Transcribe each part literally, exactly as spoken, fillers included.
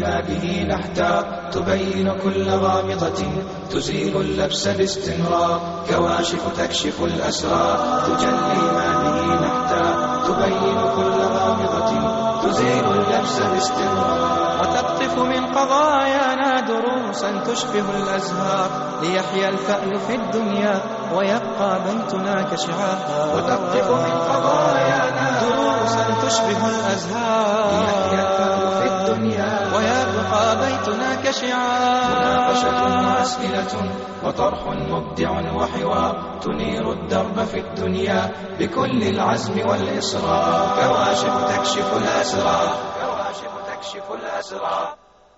ما به نحتار، تبين كل غامضة تزيل اللبس باستمرار، كواشف تكشف الأسرار، تجلي ما به نحتار، تبين كل غامضة تزيل اللبس باستمرار، وتقطف من قضايانا دروسا تشبه الأزهار، ليحيا الفأل في الدنيا ويبقى بيتنا كشعار. وتقطف من قضايانا دروسا تشبه الأزهار، ليحيا الفأل في الدنيا ويبقى بيتنا كشعار. مناقشة وأسئلة وطرح مبدع وحوار، تنير الدرب في الدنيا بكل العزم والإصرار، كواشف تكشف الأسرار، كواشف تكشف الأسرار.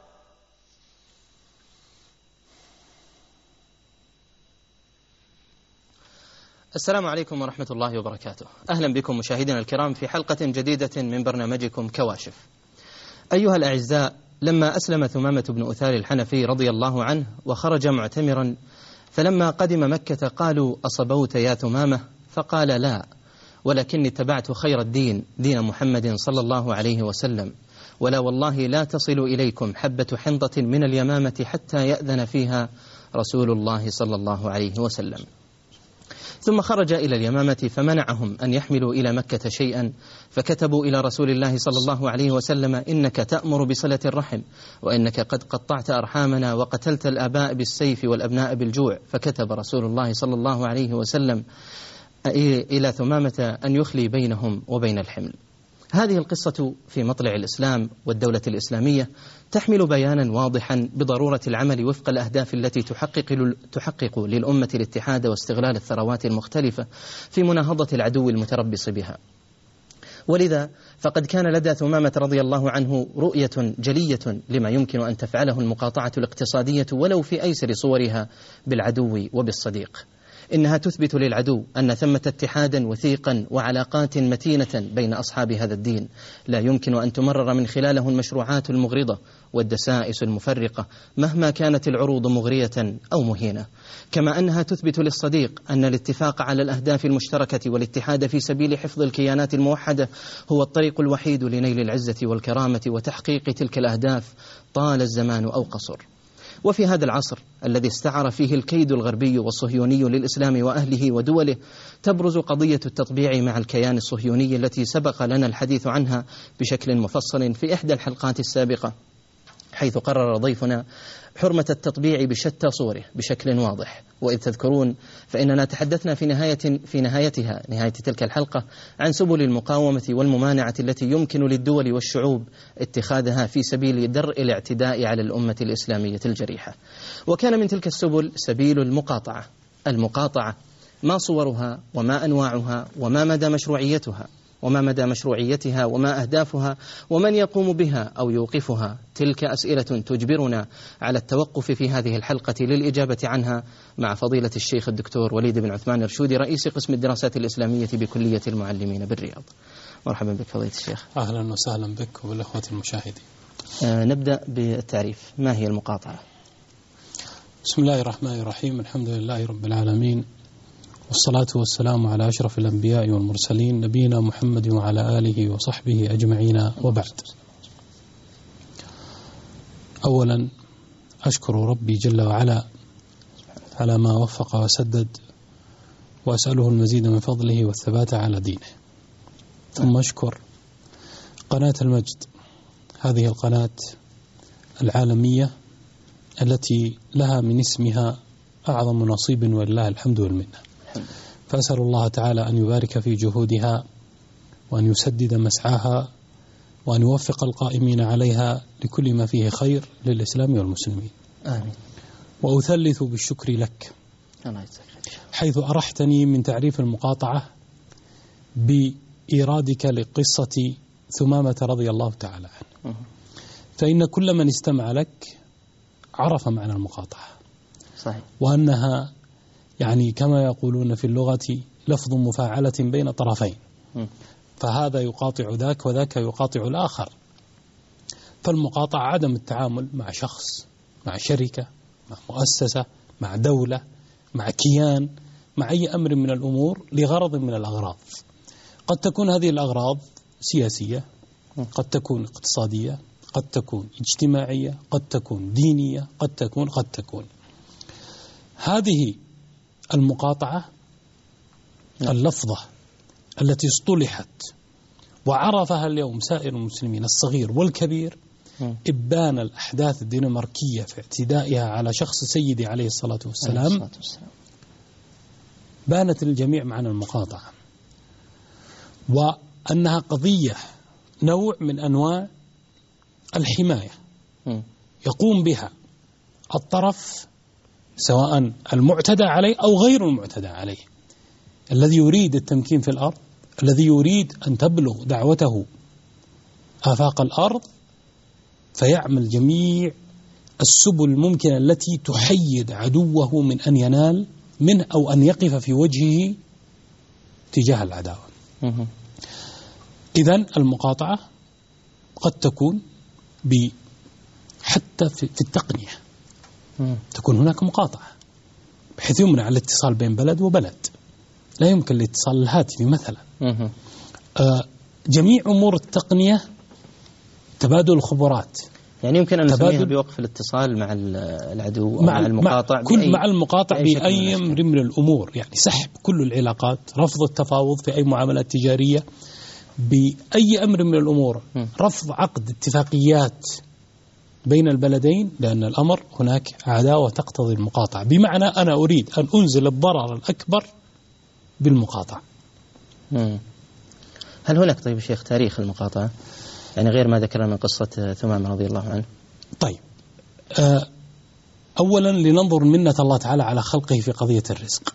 السلام عليكم ورحمة الله وبركاته. أهلا بكم مشاهدينا الكرام في حلقة جديدة من برنامجكم كواشف. أيها الأعزاء، لما أسلم ثمامة بن أثال الحنفي رضي الله عنه وخرج معتمرا، فلما قدم مكة قالوا: أصبوت يا ثمامة؟ فقال: لا، ولكني اتبعت خير الدين، دين محمد صلى الله عليه وسلم، ولا والله لا تصل إليكم حبة حنطة من اليمامة حتى يأذن فيها رسول الله صلى الله عليه وسلم. ثم خرج إلى اليمامة فمنعهم أن يحملوا إلى مكة شيئا، فكتبوا إلى رسول الله صلى الله عليه وسلم: إنك تأمر بصلة الرحم، وإنك قد قطعت أرحامنا وقتلت الآباء بالسيف والأبناء بالجوع. فكتب رسول الله صلى الله عليه وسلم إلى ثمامة أن يخلي بينهم وبين الحمل. هذه القصة في مطلع الإسلام والدولة الإسلامية تحمل بيانا واضحا بضرورة العمل وفق الأهداف التي تحقق, تحقق للأمة الاتحاد واستغلال الثروات المختلفة في مناهضة العدو المتربص بها. ولذا فقد كان لدى ثمامة رضي الله عنه رؤية جلية لما يمكن أن تفعله المقاطعة الاقتصادية ولو في أيسر صورها بالعدو وبالصديق. إنها تثبت للعدو أن ثمة اتحادا وثيقا وعلاقات متينة بين أصحاب هذا الدين لا يمكن أن تمرر من خلاله المشروعات المغرضة والدسائس المفرقة مهما كانت العروض مغرية أو مهينة. كما أنها تثبت للصديق أن الاتفاق على الأهداف المشتركة والاتحاد في سبيل حفظ الكيانات الموحدة هو الطريق الوحيد لنيل العزة والكرامة وتحقيق تلك الأهداف طال الزمان أو قصر. وفي هذا العصر الذي استعر فيه الكيد الغربي والصهيوني للإسلام وأهله ودوله، تبرز قضية التطبيع مع الكيان الصهيوني التي سبق لنا الحديث عنها بشكل مفصل في إحدى الحلقات السابقة، حيث قرر ضيفنا حرمة التطبيع بشتى صوره بشكل واضح. وإذ تذكرون فإننا تحدثنا في نهاية في نهايتها نهاية تلك الحلقة عن سبل المقاومة والممانعة التي يمكن للدول والشعوب اتخاذها في سبيل درء الاعتداء على الأمة الإسلامية الجريحة. وكان من تلك السبل سبيل المقاطعة. المقاطعة ما صورها وما أنواعها وما مدى مشروعيتها وما مدى مشروعيتها وما أهدافها ومن يقوم بها أو يوقفها؟ تلك أسئلة تجبرنا على التوقف في هذه الحلقة للإجابة عنها مع فضيلة الشيخ الدكتور وليد بن عثمان الرشودي، رئيس قسم الدراسات الإسلامية بكلية المعلمين بالرياض. مرحبا بك فضيلة الشيخ. أهلا وسهلا بك وبالأخوة المشاهدين. آه نبدأ بالتعريف. ما هي المقاطعة؟ بسم الله الرحمن الرحيم، الحمد لله رب العالمين، والصلاة والسلام على أشرف الأنبياء والمرسلين نبينا محمد وعلى آله وصحبه أجمعين، وبعد. أولا أشكر ربي جل وعلا على ما وفق وسدد، وأسأله المزيد من فضله والثبات على دينه. ثم أشكر قناة المجد، هذه القناة العالمية التي لها من اسمها أعظم نصيب ولله الحمد والمنة. فأسأل الله تعالى أن يبارك في جهودها وأن يسدد مسعاها وأن يوفق القائمين عليها لكل ما فيه خير للإسلام والمسلمين. آمين. وأثلث بالشكر لك حيث أرحتني من تعريف المقاطعة بإيرادك لقصة ثمامة رضي الله تعالى عنه، فإن كل من استمع لك عرف معنى المقاطعة. صحيح. وأنها يعني كما يقولون في اللغة لفظ مفاعلة بين طرفين، فهذا يقاطع ذاك وذاك يقاطع الآخر. فالمقاطعة عدم التعامل مع شخص، مع شركة، مع مؤسسة، مع دولة، مع كيان، مع أي أمر من الأمور لغرض من الأغراض. قد تكون هذه الأغراض سياسية، قد تكون اقتصادية، قد تكون اجتماعية، قد تكون دينية، قد تكون قد تكون هذه المقاطعة اللفظة التي اصطلحت وعرفها اليوم سائر المسلمين الصغير والكبير إبان الأحداث الدنماركية في اعتدائها على شخص سيدي عليه الصلاة والسلام، بانت للجميع معنى المقاطعة، وأنها قضية نوع من أنواع الحماية يقوم بها الطرف سواء المعتدى عليه أو غير المعتدى عليه، الذي يريد التمكين في الأرض، الذي يريد أن تبلغ دعوته آفاق الأرض، فيعمل جميع السبل الممكنة التي تحيد عدوه من أن ينال منه أو أن يقف في وجهه تجاه العداوة. إذن المقاطعة قد تكون حتى في التقنية تكون هناك مقاطعة بحيث يمنع الاتصال بين بلد وبلد، لا يمكن الاتصال الهاتفي مثلا. آه جميع أمور التقنية، تبادل الخبرات، يعني يمكن أن نسميها بوقف الاتصال مع العدو أو مع, مع المقاطع مع كل مع المقاطع بأي أمر من الأمور، يعني سحب كل العلاقات، رفض التفاوض في أي معاملات تجارية بأي أمر من الأمور، رفض عقد اتفاقيات بين البلدين، لأن الأمر هناك عداوة تقتضي المقاطعة، بمعنى أنا أريد أن أنزل الضرر الأكبر بالمقاطعة. هل هناك طيب شيخ تاريخ المقاطعة، يعني غير ما ذكرنا من قصة ثمامة رضي الله عنه؟ طيب أه أولا لننظر منة الله تعالى على خلقه في قضية الرزق،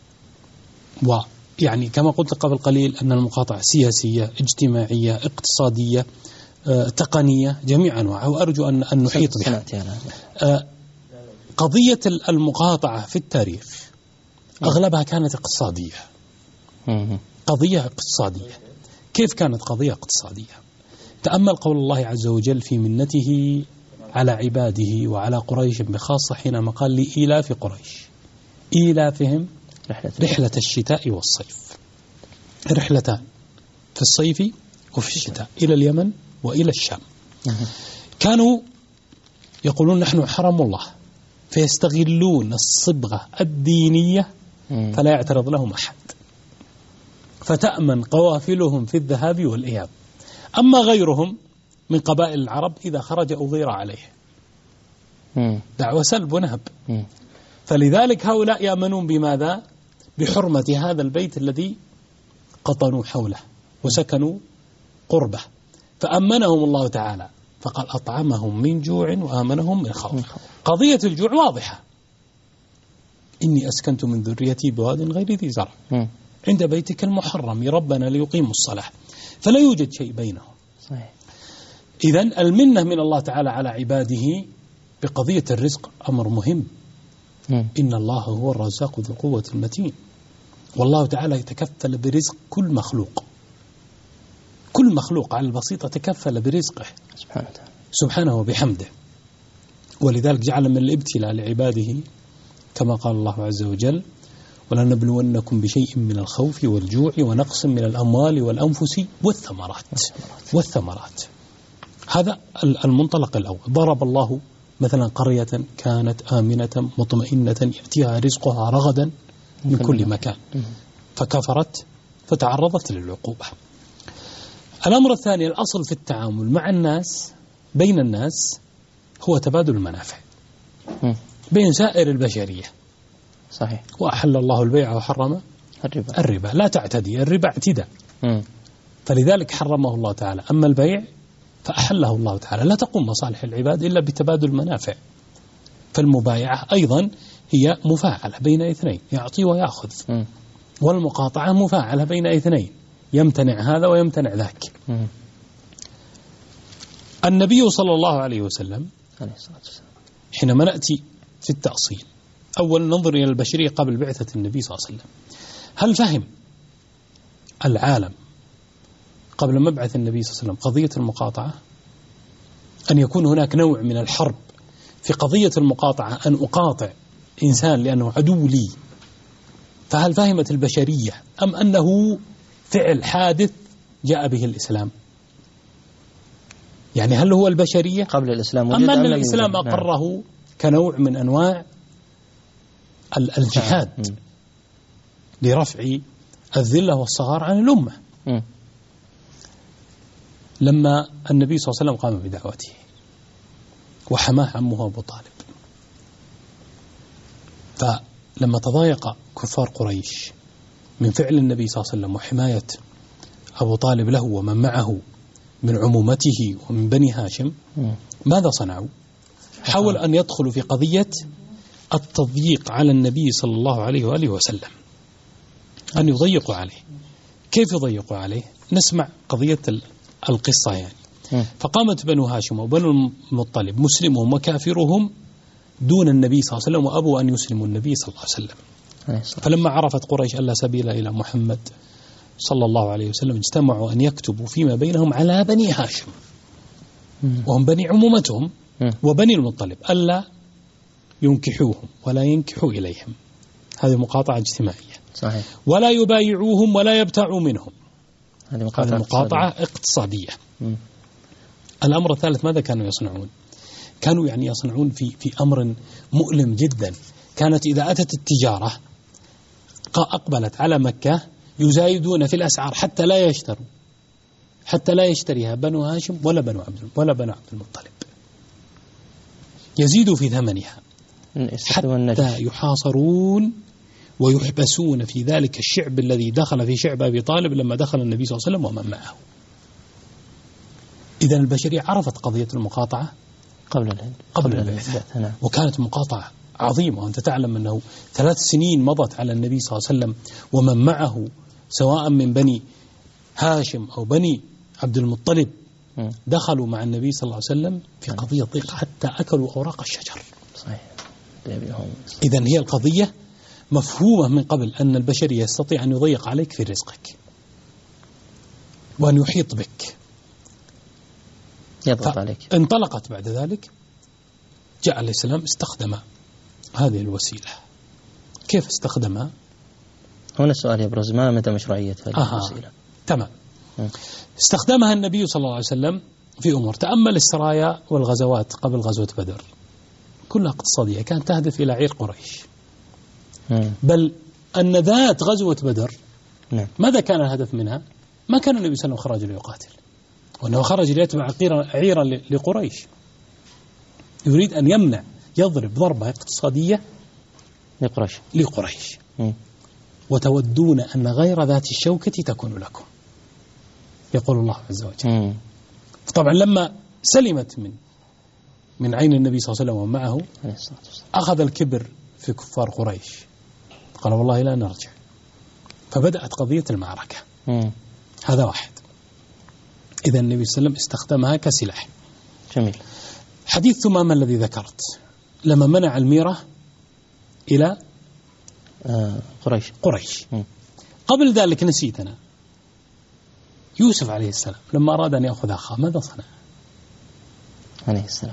ويعني كما قلت قبل قليل أن المقاطعة سياسية، اجتماعية، اقتصادية، أه تقنية، جميع أنواعها، وأرجو أن أن نحيط بها. أه قضية المقاطعة في التاريخ أغلبها كانت اقتصادية، قضية اقتصادية. كيف كانت قضية اقتصادية؟ تأمل قول الله عز وجل في منته على عباده وعلى قريش بخاصة حينما قال لإيلاف قريش إيلافهم رحلة الشتاء والصيف، رحلتان في الصيف وفي الشتاء، إلى اليمن وإلى الشام. كانوا يقولون نحن حرم الله، فيستغلون الصبغة الدينية فلا يعترض لهم أحد، فتأمن قوافلهم في الذهاب والإياب. أما غيرهم من قبائل العرب إذا خرج أغير عليه، دعوة سلب ونهب. فلذلك هؤلاء يأمنون بماذا؟ بحرمة هذا البيت الذي قطنوا حوله وسكنوا قربه، فأمنهم الله تعالى، فقال أطعمهم من جوع وآمنهم من خوف. قضية الجوع واضحة، إني أسكنت من ذريتي بواد غير ذي زرع عند بيتك المحرم ربنا ليقيموا الصلاة، فلا يوجد شيء بينهم. صحيح. إذن المنة من الله تعالى على عباده بقضية الرزق أمر مهم. م. إن الله هو الرزاق ذو القوة المتين، والله تعالى يتكفل برزق كل مخلوق، كل مخلوق على البسيطة تكفل برزقه سبحانه, سبحانه وبحمده. ولذلك جعل من الابتلاء لعباده كما قال الله عز وجل ولنبلونكم بشيء من الخوف والجوع ونقص من الأموال والأنفس والثمرات والثمرات هذا المنطلق الأول. ضرب الله مثلا قرية كانت آمنة مطمئنة يأتيها رزقها رغدا من كل مكان فكفرت فتعرضت للعقوبة. الأمر الثاني، الأصل في التعامل مع الناس بين الناس هو تبادل المنافع بين سائر البشرية. صحيح. وأحل الله البيع وحرم الربا. الربا لا تعتدي، الربا اعتداء، فلذلك حرمه الله تعالى. أما البيع فأحله الله تعالى. لا تقوم مصالح العباد إلا بتبادل المنافع. فالمبايعة أيضا هي مفاعلة بين اثنين، يعطي ويأخذ. م. والمقاطعة مفاعلة بين اثنين، يمتنع هذا ويمتنع ذاك. م. النبي صلى الله عليه وسلم حينما نأتي في التأصيل، أولا ننظر إلى البشرية قبل بعثة النبي صلى الله عليه وسلم. هل فهم العالم قبل مبعث النبي صلى الله عليه وسلم قضية المقاطعة؟ أن يكون هناك نوع من الحرب في قضية المقاطعة، أن أقاطع إنسان لأنه عدو لي، فهل فهمت البشرية أم أنه فعل حادث جاء به الإسلام؟ يعني هل هو البشرية قبل الإسلام؟ أما أن الإسلام أقره نعم. كنوع من أنواع الجهاد نعم. لرفع الذلة والصغار عن الأمة. م. لما النبي صلى الله عليه وسلم قام بدعوته وحماه عمه أبو طالب، فلما تضايق كفار قريش من فعل النبي صلى الله عليه وسلم وحماية أبو طالب له ومن معه من عمومته ومن بني هاشم، ماذا صنعوا؟ حاول أن يدخلوا في قضية التضييق على النبي صلى الله عليه وآله وسلم، أن يضيقوا عليه. كيف يضيقوا عليه؟ نسمع قضية القصة يعني. فقامت بنو هاشم وبنو المطلب مسلمهم وكافرهم دون النبي صلى الله عليه وسلم، وأبوا أن يسلموا النبي صلى الله عليه وسلم. فلما عرفت قريش أن لا سبيل إلى محمد صلى الله عليه وسلم اجتمعوا أن يكتبوا فيما بينهم على بني هاشم وهم بني عمومتهم وبني المطلب ألا ينكحوهم ولا ينكحوا إليهم. هذه مقاطعة اجتماعية. صحيح. ولا يبايعوهم ولا يبتاعوا منهم. هذه مقاطعة, مقاطعة اقتصادية. م. الأمر الثالث ماذا كانوا يصنعون؟ كانوا يعني يصنعون في في أمر مؤلم جدا. كانت إذا أتت التجارة أقبلت على مكة يزايدون في الأسعار حتى لا يشتروا حتى لا يشتريها بنو هاشم ولا بنو عبد ولا بنو عبد المطلب، يزيدوا في ثمنها حتى يحاصرون ويحبسون في ذلك الشعب الذي دخل في شعب أبي طالب لما دخل النبي صلى الله عليه وسلم ومن معه. إذن البشرية عرفت قضية المقاطعة قبل قبل البعثة، وكانت مقاطعة عظيمة. وأنت تعلم أنه ثلاث سنين مضت على النبي صلى الله عليه وسلم ومن معه سواء من بني هاشم أو بني عبد المطلب دخلوا مع النبي صلى الله عليه وسلم في قضية ضيق حتى أكلوا أوراق الشجر. صحيح. إذن هي القضية مفهومة من قبل أن البشرية يستطيع أن يضيق عليك في رزقك وأن يحيط بك، يضغط عليك. انطلقت بعد ذلك، جاء عليه السلام استخدم هذه الوسيلة. كيف استخدمها؟ هنا السؤال يبرز، ما مدى مشروعية هذه آه الوسيلة؟ تمام. م. استخدمها النبي صلى الله عليه وسلم في أمور. تأمل السرايا والغزوات قبل غزوة بدر كلها اقتصادية، كانت تهدف إلى عير قريش. م. بل أن ذات غزوة بدر م. ماذا كان الهدف منها؟ ما كان النبي صلى الله عليه وسلم خرج ليقاتل، وأنه خرج ليتبع عيرا لقريش، يريد أن يمنع يضرب ضربة اقتصادية لقريش لقريش م. وتودون أن غير ذات الشوكة تكون لكم، يقول الله عز وجل. طبعا لما سلمت من من عين النبي صلى الله عليه وسلم ومعه أخذ الكبر في كفار قريش، قال والله لا نرجع، فبدأت قضية المعركة. م. هذا واحد. إذا النبي صلى الله عليه وسلم استخدمها كسلاح. جميل. حديث ثمامة الذي ذكرت لما منع الميرة إلى آه قريش قريش م. قبل ذلك نسيتنا يوسف عليه السلام لما أراد أن يأخذ أخاه ماذا صنع عليه السلام؟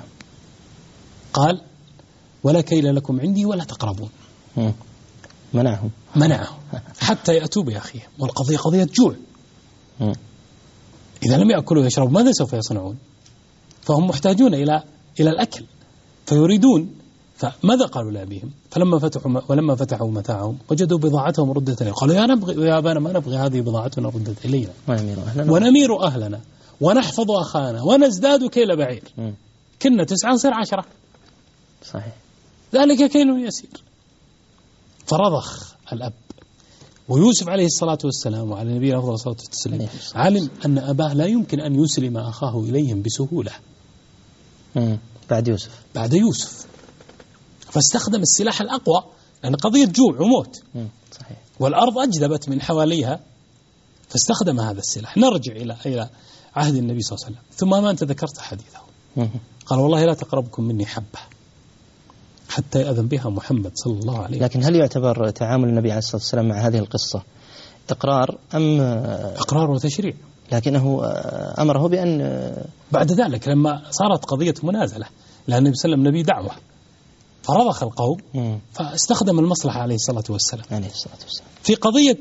قال ولا كيل لكم عندي ولا تقربون. م. منعهم منعهم حتى يأتوا بأخيه، والقضية قضية جوع. م. إذا لم يأكلوا ويشربوا ماذا سوف يصنعون؟ فهم محتاجون إلى إلى الأكل فيريدون. فماذا قالوا لأبيهم؟ فلما فتحوا ولما فتحوا متاعهم وجدوا بضاعتهم ردت إليهم، قالوا يا نبغي يا أبانا ما نبغي هذه بضاعتنا ردت إلينا ونمير أهلنا ونمير أهلنا ونحفظ أخانا ونزداد كيل بعير. م. كنا تسعة نصير عشرة. صحيح. ذلك كيل يسير. فرضخ الأب، ويوسف عليه الصلاة والسلام وعلى النبي أفضل الصلاة والسلام علم أن أباه لا يمكن أن يسلم أخاه إليهم بسهولة. م. بعد يوسف بعد يوسف فاستخدم السلاح الأقوى، لأن قضية جوع وموت. م. صحيح. والأرض أجدبت من حواليها، فاستخدم هذا السلاح. نرجع إلى إلى عهد النبي صلى الله عليه وسلم. ثم ما أنت ذكرت حديثه، م. قال والله لا تقربكم مني حبة حتى يأذن بها محمد صلى الله عليه وسلم. لكن هل يعتبر تعامل النبي عليه الصلاة والسلام مع هذه القصة إقرار أم إقرار وتشريع؟ لكنه أمره بأن بعد ذلك لما صارت قضية منازلة، لأن النبي صلى الله عليه وسلم نبي دعوة، فرضخ القوم م. فاستخدم المصلحة عليه الصلاة والسلام. عليه الصلاة والسلام في قضية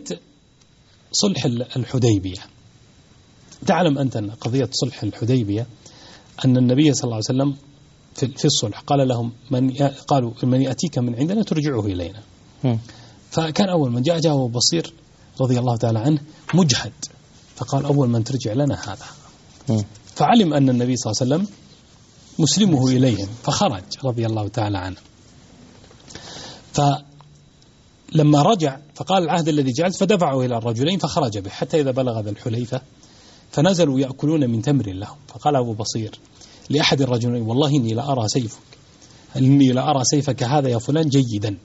صلح الحديبية، تعلم أنت أن قضية صلح الحديبية أن النبي صلى الله عليه وسلم في الصلح قال لهم من قالوا من يأتيك من عندنا ترجعه إلينا. فكان أول من جاء جاء أبو بصير رضي الله تعالى عنه مجهد، فقال أول من ترجع لنا هذا. فعلم أن النبي صلى الله عليه وسلم مسلمه إليهم فخرج رضي الله تعالى عنه. فلما رجع فقال العهد الذي جعلت، فدفعه إلى الرجلين فخرج به حتى إذا بلغ ذا الحليفة فنزلوا يأكلون من تمر لهم. فقال أبو بصير لأحد الرجلين والله إني لا أرى سيفك إني لا أرى سيفك هذا يا فلان جيدا.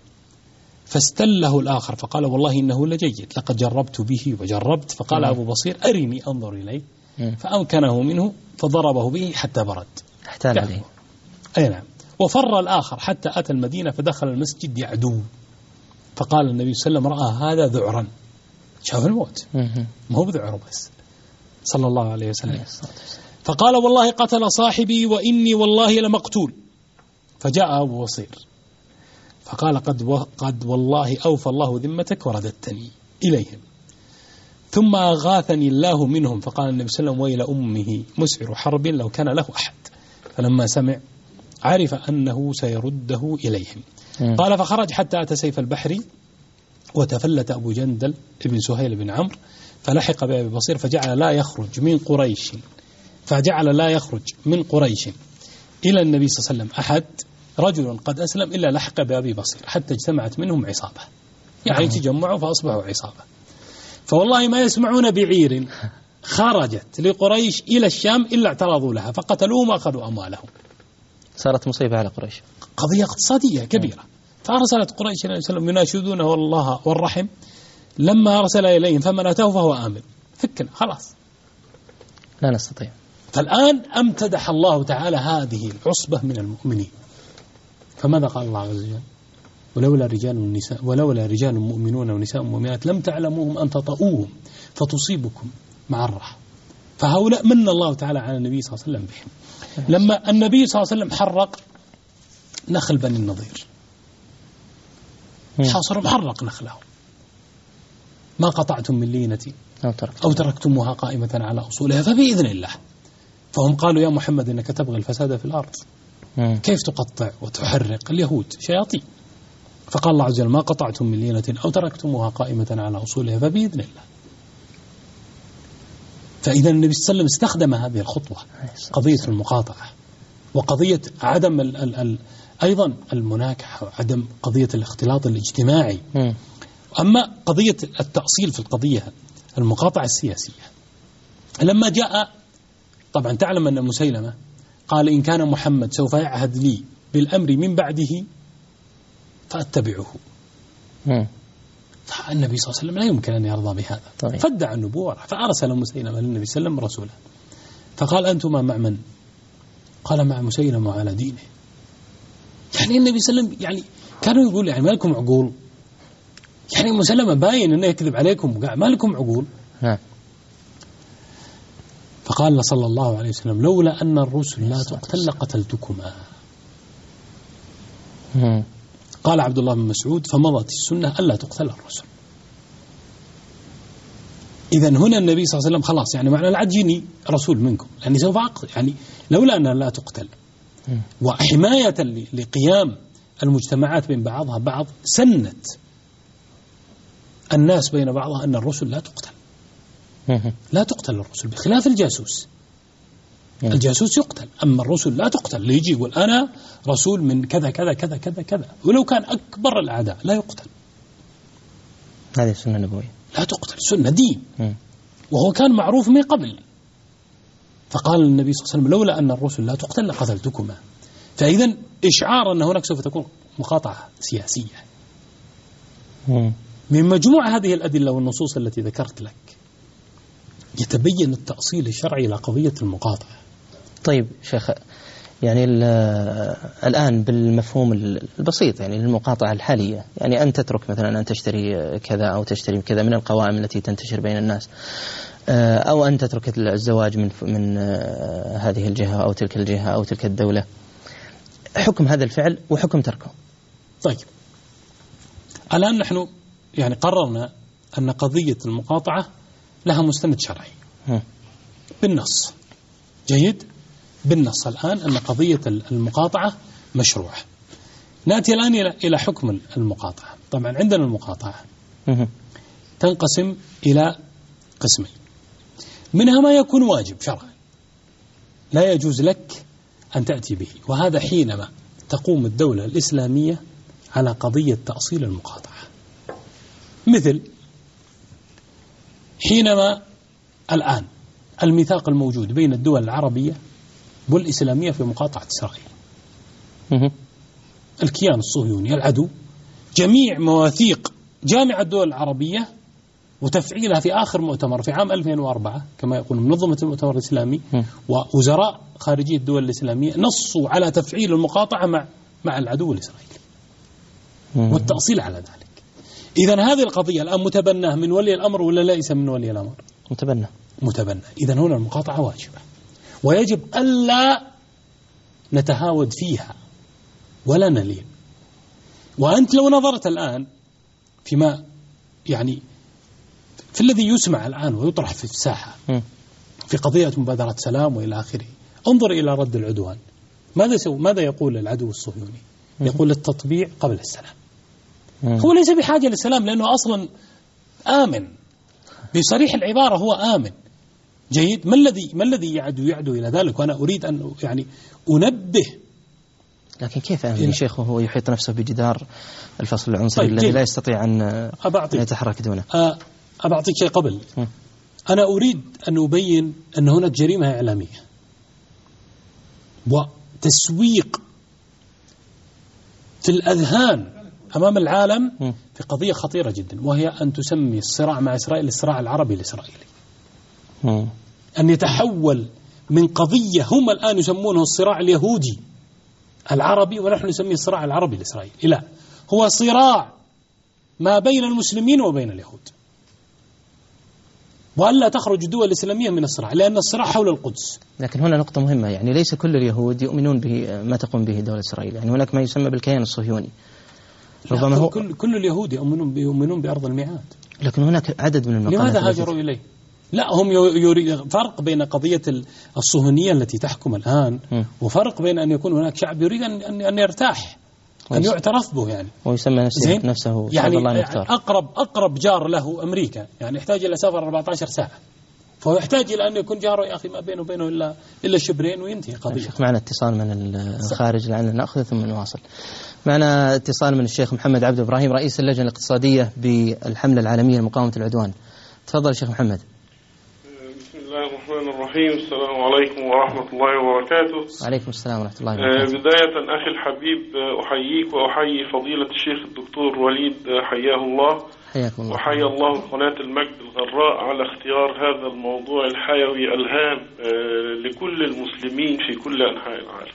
فاستله الآخر فقال والله إنه لجيد لقد جربت به وجربت. فقال أبو بصير أرني أنظر إليه، فأمكنه منه فضربه به حتى برد احتال عليه. أي نعم. وفر الآخر حتى أتى المدينة فدخل المسجد يعدو. فقال النبي صلى الله عليه وسلم رأى هذا ذعرا، شاف الموت ما هو بذعره بس صلى الله عليه وسلم. فقال والله قتل صاحبي وإني والله لمقتول. فجاء أبو بصير فقال قد, و... قد والله أوفى الله ذمتك ورددتني إليهم. ثم أغاثني الله منهم. فقال النبي صلى الله عليه وسلم ويل أمه مسعر حرب لو كان له أحد. فلما سمع عرف أنه سيرده إليهم. م. قال فخرج حتى أتى سيف البحر وتفلت أبو جندل ابن سهيل بن عمرو فلحق بأبي بصير فجعل لا يخرج من قريش فجعل لا يخرج من قريش إلى النبي صلى الله عليه وسلم أحد رجل قد أسلم إلا لحق بأبي بصير حتى اجتمعت منهم عصابة، يعني تجمعوا فأصبحوا عصابة. فوالله ما يسمعون بعير خرجت لقريش إلى الشام إلا اعترضوا لها فقتلوهم وأخذوا أموالهم. صارت مصيبة على قريش، قضية اقتصادية كبيرة. فأرسلت قريش إلى النبي يناشدونه الله والرحم. لما أرسل إليهم فمن أتاه فهو آمن. فكنا خلاص لا نستطيع. فالآن امتدح الله تعالى هذه العصبة من المؤمنين. فماذا قال الله عز وجل ولولا رجال النساء ولولا رجال مؤمنون ونساء مؤمنات لم تعلموهم أن تطؤوهم فتصيبكم معرة. فهؤلاء من الله تعالى على النبي صلى الله عليه وسلم بهم. لما النبي صلى الله عليه وسلم حرق نخل بني النضير، حاصر محرق نخلهم، ما قطعتم من لينة أو تركتموها قائمة على أصولها فبإذن الله. فهم قالوا يا محمد إنك تبغي الفساد في الأرض، كيف تقطع وتحرق؟ اليهود شياطين. فقال الله عز وجل ما قطعتم من لينة أو تركتموها قائمة على أصولها فبإذن الله. فإذا النبي صلى الله عليه وسلم استخدم هذه الخطوة، قضية المقاطعة وقضية عدم ال ال ال أيضا المناكحة وعدم قضية الاختلاط الاجتماعي. أما قضية التأصيل في القضية المقاطعة السياسية لما جاء، طبعا تعلم أن مسيلمة قال إن كان محمد سوف يعهد لي بالأمر من بعده فأتبعه. مم. فالنبي صلى الله عليه وسلم لا يمكن أن يرضى بهذا. طيب. فادعى النبوة فأرسل مسيلمة للنبي صلى الله عليه وسلم رسولا فقال أنتما مع من؟ قال مع مسيلمة على دينه. يعني النبي صلى الله عليه وسلم يعني كانوا يقول يعني ما لكم عقول، يعني مسيلمة باين أنه يكذب عليكم ما لكم عقول. ها. فقال صلى الله عليه وسلم لولا أن الرسل لا تقتل لقتلتكما. قال عبد الله بن مسعود فمضت السنة ألا تقتل الرسل. إذا هنا النبي صلى الله عليه وسلم خلاص يعني معنى لا تجيني رسول منكم لأني سوف أقتل، يعني لولا أنها لا تقتل وحماية لقيام المجتمعات بين بعضها بعض سنت الناس بين بعضها أن الرسل لا تقتل. لا تقتل الرسل بخلاف الجاسوس. الجاسوس يقتل، أما الرسل لا تقتل. اللي يجي يقول أنا رسول من كذا كذا كذا كذا كذا ولو كان أكبر الأعداء لا يقتل. هذه السنة النبوية لا تقتل، سنة دين. وهو كان معروف من قبل. فقال النبي صلى الله عليه وسلم لولا أن الرسل لا تقتل لقتلتكما. فإذا إشعار أن هناك سوف تكون مقاطعة سياسية. من مجموع هذه الأدلة والنصوص التي ذكرت لك يتبين التأصيل الشرعي إلى قضية المقاطعة. طيب شيخ، يعني الآن بالمفهوم البسيط يعني المقاطعة الحالية، يعني أن تترك مثلا أن تشتري كذا أو تشتري كذا من القوائم التي تنتشر بين الناس، أو أن تترك الزواج من من هذه الجهة أو تلك الجهة أو تلك الدولة، حكم هذا الفعل وحكم تركه. طيب الآن نحن يعني قررنا أن قضية المقاطعة لها مستند شرعي بالنص. جيد. بالنص الآن أن قضية المقاطعة مشروعة. نأتي الآن إلى حكم المقاطعة. طبعا عندنا المقاطعة تنقسم إلى قسمين، منها ما يكون واجب شرعا لا يجوز لك أن تأتي به، وهذا حينما تقوم الدولة الإسلامية على قضية تأصيل المقاطعة، مثل حينما الآن الميثاق الموجود بين الدول العربية والإسلامية في مقاطعة إسرائيل. الكيان الصهيوني العدو جميع مواثيق جامعة الدول العربية وتفعيلها في آخر مؤتمر في عام ألفين وأربعة كما يقول منظمة المؤتمر الإسلامي ووزراء خارجية الدول الإسلامية نصوا على تفعيل المقاطعة مع مع العدو الإسرائيلي والتأصيل على ذلك. إذن هذه القضية الآن متبناه من ولي الأمر ولا ليس من ولي الأمر؟ متبنى متبنى. إذن هنا المقاطعة واجبة ويجب ألا نتهاود فيها ولا نلين. وأنت لو نظرت الآن فيما يعني في الذي يسمع الآن ويطرح في الساحة في قضية مبادرة سلام وإلى آخره، انظر إلى رد العدوان. ماذا سو ماذا يقول العدو الصهيوني؟ يقول التطبيع قبل السلام. هو ليس بحاجة للسلام لأنه أصلا آمن بصريح العبارة، هو آمن جيد. ما الذي ما الذي يعدو يعدو إلى ذلك؟ وأنا أريد أن يعني أنبه. لكن كيف آمن يا شيخ وهو يحيط نفسه بجدار الفصل العنصري طيب الذي لا يستطيع أن يتحرك دونه؟ أبعطيك شيء قبل. م. أنا أريد أن أبين أن هناك جريمة إعلامية وتسويق في الأذهان أمام العالم م. في قضية خطيرة جدا، وهي أن تسمي الصراع مع إسرائيل الصراع العربي الإسرائيلي. م. أن يتحول من قضية هم الآن يسمونه الصراع اليهودي العربي ونحن نسميه الصراع العربي الإسرائيلي، لا، هو صراع ما بين المسلمين وبين اليهود، وألا تخرج الدول الإسلامية من الصراع، لأن الصراع حول القدس. لكن هنا نقطة مهمة، يعني ليس كل اليهود يؤمنون به ما تقوم به دولة إسرائيل، يعني هناك ما يسمى بالكيان الصهيوني. ربما هو كل, كل اليهود يؤمنون يؤمنون بأرض الميعاد، لكن هناك عدد من المقامات. لماذا هاجروا إليه؟ لا، هم يريد فرق بين قضية الصهيونية التي تحكم الآن م. وفرق بين أن يكون هناك شعب يريد أن أن يرتاح، أن يعترف به يعني، ويسمى نفسه نفسه يعني الله أقرب أقرب جار له أمريكا، يعني يحتاج إلى سفر أربعة عشر ساعة، فهو يحتاج إلى أن يكون جاره يا أخي ما بينه وبينه إلا إلا شبرين وينتهي قضية. شيخ معنا اتصال من الخارج لعلنا نأخذ ثم نواصل. معنا اتصال من الشيخ محمد عبد إبراهيم رئيس اللجنة الاقتصادية بالحملة العالمية لمقاومة العدوان. تفضل شيخ محمد. بسم الله الرحمن الرحيم. السلام عليكم ورحمة الله وبركاته. وعليكم السلام ورحمة الله وبركاته. بداية أخي الحبيب أحييك وأحيي فضيلة الشيخ الدكتور وليد حياه الله، حياكم الله، وحيا الله قناة المجد الغراء على اختيار هذا الموضوع الحيوي الهام لكل المسلمين في كل أنحاء العالم.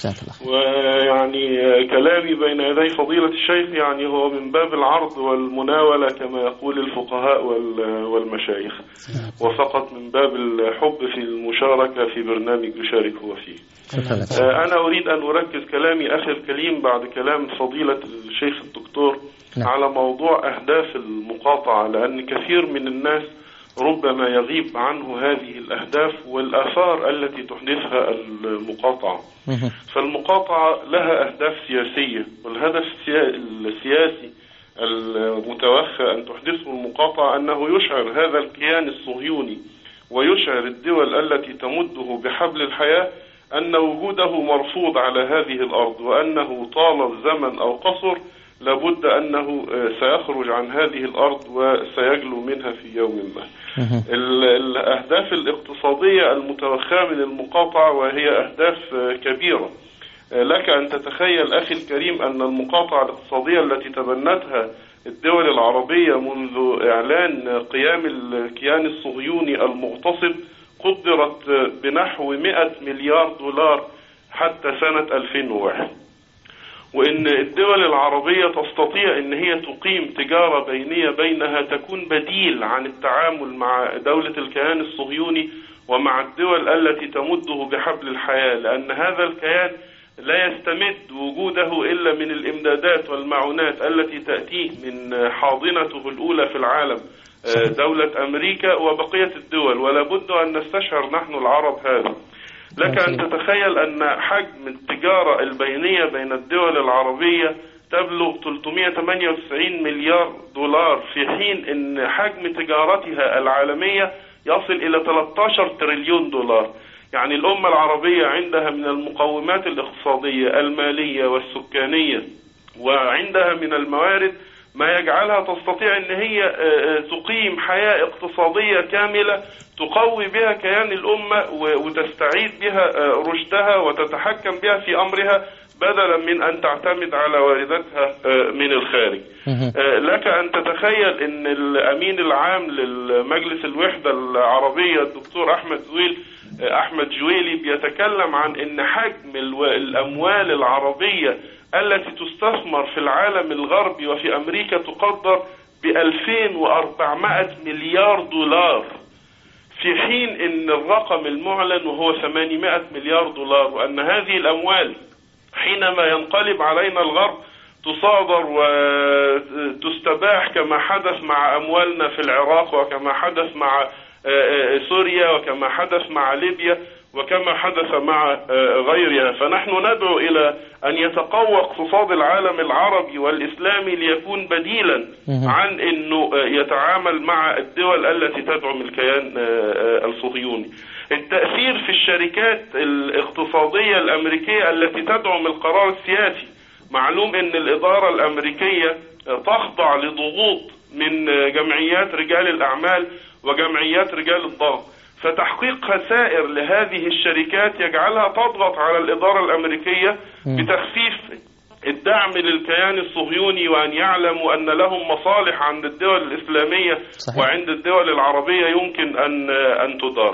ويعني كلامي بين يدي فضيلة الشيخ يعني هو من باب العرض والمناولة كما يقول الفقهاء والمشايخ، وفقط من باب الحب في المشاركة في برنامج يشارك هو فيه. أنا أريد أن أركز كلامي أخي الكريم بعد كلام فضيلة الشيخ الدكتور نعم. على موضوع أهداف المقاطعة، لأن كثير من الناس ربما يغيب عنه هذه الأهداف والآثار التي تحدثها المقاطعة. فالمقاطعة لها أهداف سياسية، والهدف السياسي المتوخى أن تحدثه المقاطعة أنه يشعر هذا الكيان الصهيوني ويشعر الدول التي تمده بحبل الحياة أن وجوده مرفوض على هذه الأرض، وأنه طال الزمن أو قصر لابد أنه سيخرج عن هذه الأرض وسيجلو منها في يوم ما. الأهداف الاقتصادية المتوخاة من المقاطعة وهي أهداف كبيرة، لك أن تتخيل أخي الكريم أن المقاطعة الاقتصادية التي تبنتها الدول العربية منذ إعلان قيام الكيان الصهيوني المغتصب قدرت بنحو مئة مليار دولار حتى سنة ألفين وواحد، وإن الدول العربية تستطيع إن هي تقيم تجارة بينية بينها تكون بديل عن التعامل مع دولة الكيان الصهيوني ومع الدول التي تمده بحبل الحياة، لأن هذا الكيان لا يستمد وجوده إلا من الإمدادات والمعونات التي تأتيه من حاضنته الأولى في العالم دولة أمريكا وبقية الدول، ولا بد أن نستشعر نحن العرب هذا. لك أن تتخيل أن حجم التجارة البينية بين الدول العربية تبلغ ثلاثمائة وثمانية وتسعين مليار دولار، في حين أن حجم تجارتها العالمية يصل إلى ثلاثة عشر تريليون دولار. يعني الأمة العربية عندها من المقومات الاقتصادية المالية والسكانية، وعندها من الموارد ما يجعلها تستطيع أن هي تقيم حياة اقتصادية كاملة تقوي بها كيان الأمة وتستعيد بها رشدها وتتحكم بها في أمرها، بدلا من أن تعتمد على وارداتها من الخارج. لك أن تتخيل أن الأمين العام للمجلس الوحدة العربية الدكتور أحمد زويل أحمد جويلي بيتكلم عن أن حجم الأموال العربية التي تستثمر في العالم الغربي وفي أمريكا تقدر بألفين وأربعمائة مليار دولار، في حين أن الرقم المعلن وهو ثمانمائة مليار دولار، وأن هذه الأموال حينما ينقلب علينا الغرب تصادر وتستباح كما حدث مع أموالنا في العراق، وكما حدث مع سوريا، وكما حدث مع ليبيا، وكما حدث مع غيرها. فنحن ندعو إلى أن يتقوى اقتصاد العالم العربي والإسلامي ليكون بديلا عن أنه يتعامل مع الدول التي تدعم الكيان الصهيوني. التأثير في الشركات الاقتصادية الأمريكية التي تدعم القرار السياسي، معلوم أن الإدارة الأمريكية تخضع لضغوط من جمعيات رجال الأعمال وجمعيات رجال الضغط، فتحقيق خسائر لهذه الشركات يجعلها تضغط على الإدارة الأمريكية بتخفيف الدعم للكيان الصهيوني، وأن يعلموا أن لهم مصالح عند الدول الإسلامية صحيح. وعند الدول العربية يمكن أن أن تدار.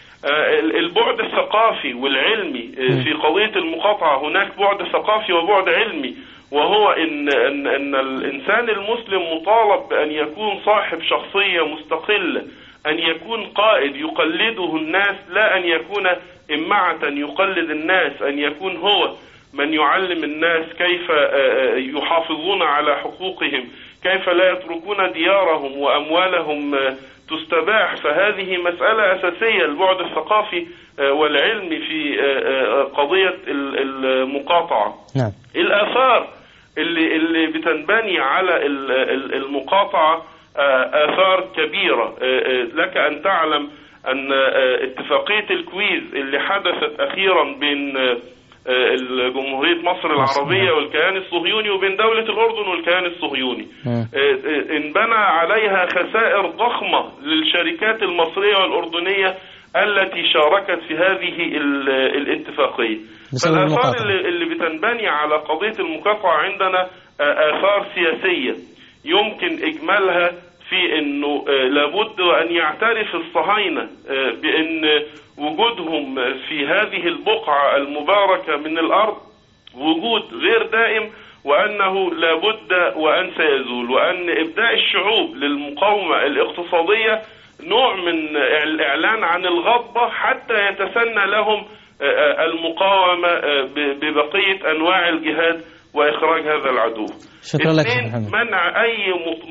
البعد الثقافي والعلمي في قضية المقاطعة، هناك بعد ثقافي وبعد علمي، وهو إن, إن, إن الإنسان المسلم مطالب بأن يكون صاحب شخصية مستقلة، أن يكون قائد يقلده الناس، لا أن يكون إمعة يقلد الناس، أن يكون هو من يعلم الناس كيف يحافظون على حقوقهم، كيف لا يتركون ديارهم وأموالهم تستباح. فهذه مسألة أساسية، البعد الثقافي والعلمي في قضية المقاطعة. نعم. الآثار اللي اللي بتنبني على المقاطعة آثار كبيرة. لك أن تعلم أن اتفاقية الكويز اللي حدثت أخيرا بين جمهورية مصر العربية والكيان الصهيوني وبين دولة الأردن والكيان الصهيوني انبنى عليها خسائر ضخمة للشركات المصرية والأردنية التي شاركت في هذه الاتفاقية. فالآثار اللي, اللي بتنبني على قضية المقاطعة عندنا آثار سياسية يمكن إجمالها في أنه لابد أن يعترف الصهاينة بأن وجودهم في هذه البقعة المباركة من الأرض وجود غير دائم، وأنه لابد وأن سيزول، وأن إبداء الشعوب للمقاومة الاقتصادية نوع من الإعلان عن الغضبة حتى يتسنى لهم المقاومة ببقية أنواع الجهاد وإخراج هذا العدو. شكرا لك محمد. منع أي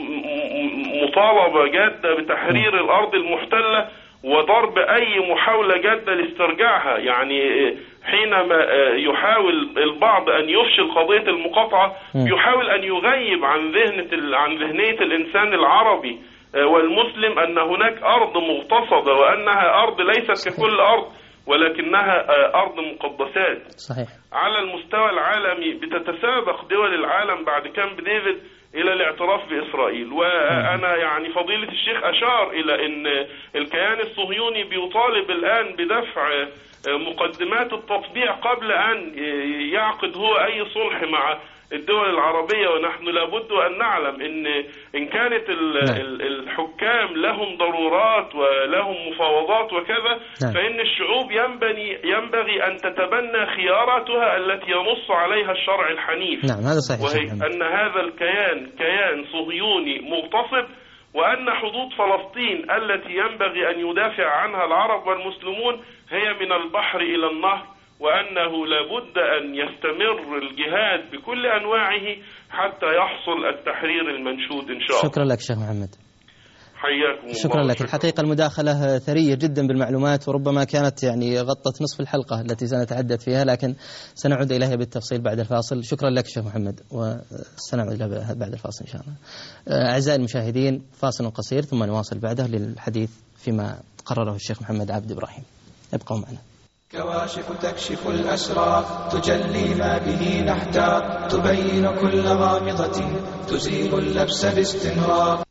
مطالبة جادة بتحرير الأرض المحتلة وضرب أي محاولة جادة لاسترجاعها. يعني حينما يحاول البعض أن يفشل قضية المقاطعة يحاول أن يغيب عن ذهنة عن ذهنية الإنسان العربي والمسلم أن هناك أرض مغتصبة، وأنها أرض ليست ككل أرض ولكنها أرض مقدسات. صحيح. على المستوى العالمي بتتسابق دول العالم بعد كامب ديفيد إلى الاعتراف بإسرائيل، وأنا يعني فضيلة الشيخ أشار إلى أن الكيان الصهيوني بيطالب الآن بدفع مقدمات التطبيع قبل أن يعقد هو أي صلح مع الدول العربية. ونحن لابد أن نعلم إن إن كانت الحكام لهم ضرورات ولهم مفاوضات وكذا، فإن الشعوب ينبغي ينبغي أن تتبنى خياراتها التي ينص عليها الشرع الحنيف. نعم هذا صحيح. وهي أن هذا الكيان كيان صهيوني مغتصب، وأن حدود فلسطين التي ينبغي أن يدافع عنها العرب والمسلمون هي من البحر إلى النهر، وأنه لابد أن يستمر الجهاد بكل أنواعه حتى يحصل التحرير المنشود إن شاء الله. شكرا لك شيخ محمد. حياكم شكرا الله. لك. الحقيقة المداخلة ثرية جدا بالمعلومات، وربما كانت يعني غطت نصف الحلقة التي سنتحدث فيها، لكن سنعود إليها بالتفصيل بعد الفاصل. شكرا لك شيخ محمد، وسنعود إلى بعد الفاصل إن شاء الله. أعزائي المشاهدين، فاصل قصير ثم نواصل بعده للحديث فيما قرره الشيخ محمد عبد إبراهيم. ابقوا معنا. كواشف تكشف الأسرار، تجلي ما به نحتار، تبين كل غامضة، تزيل اللبس باستمرار.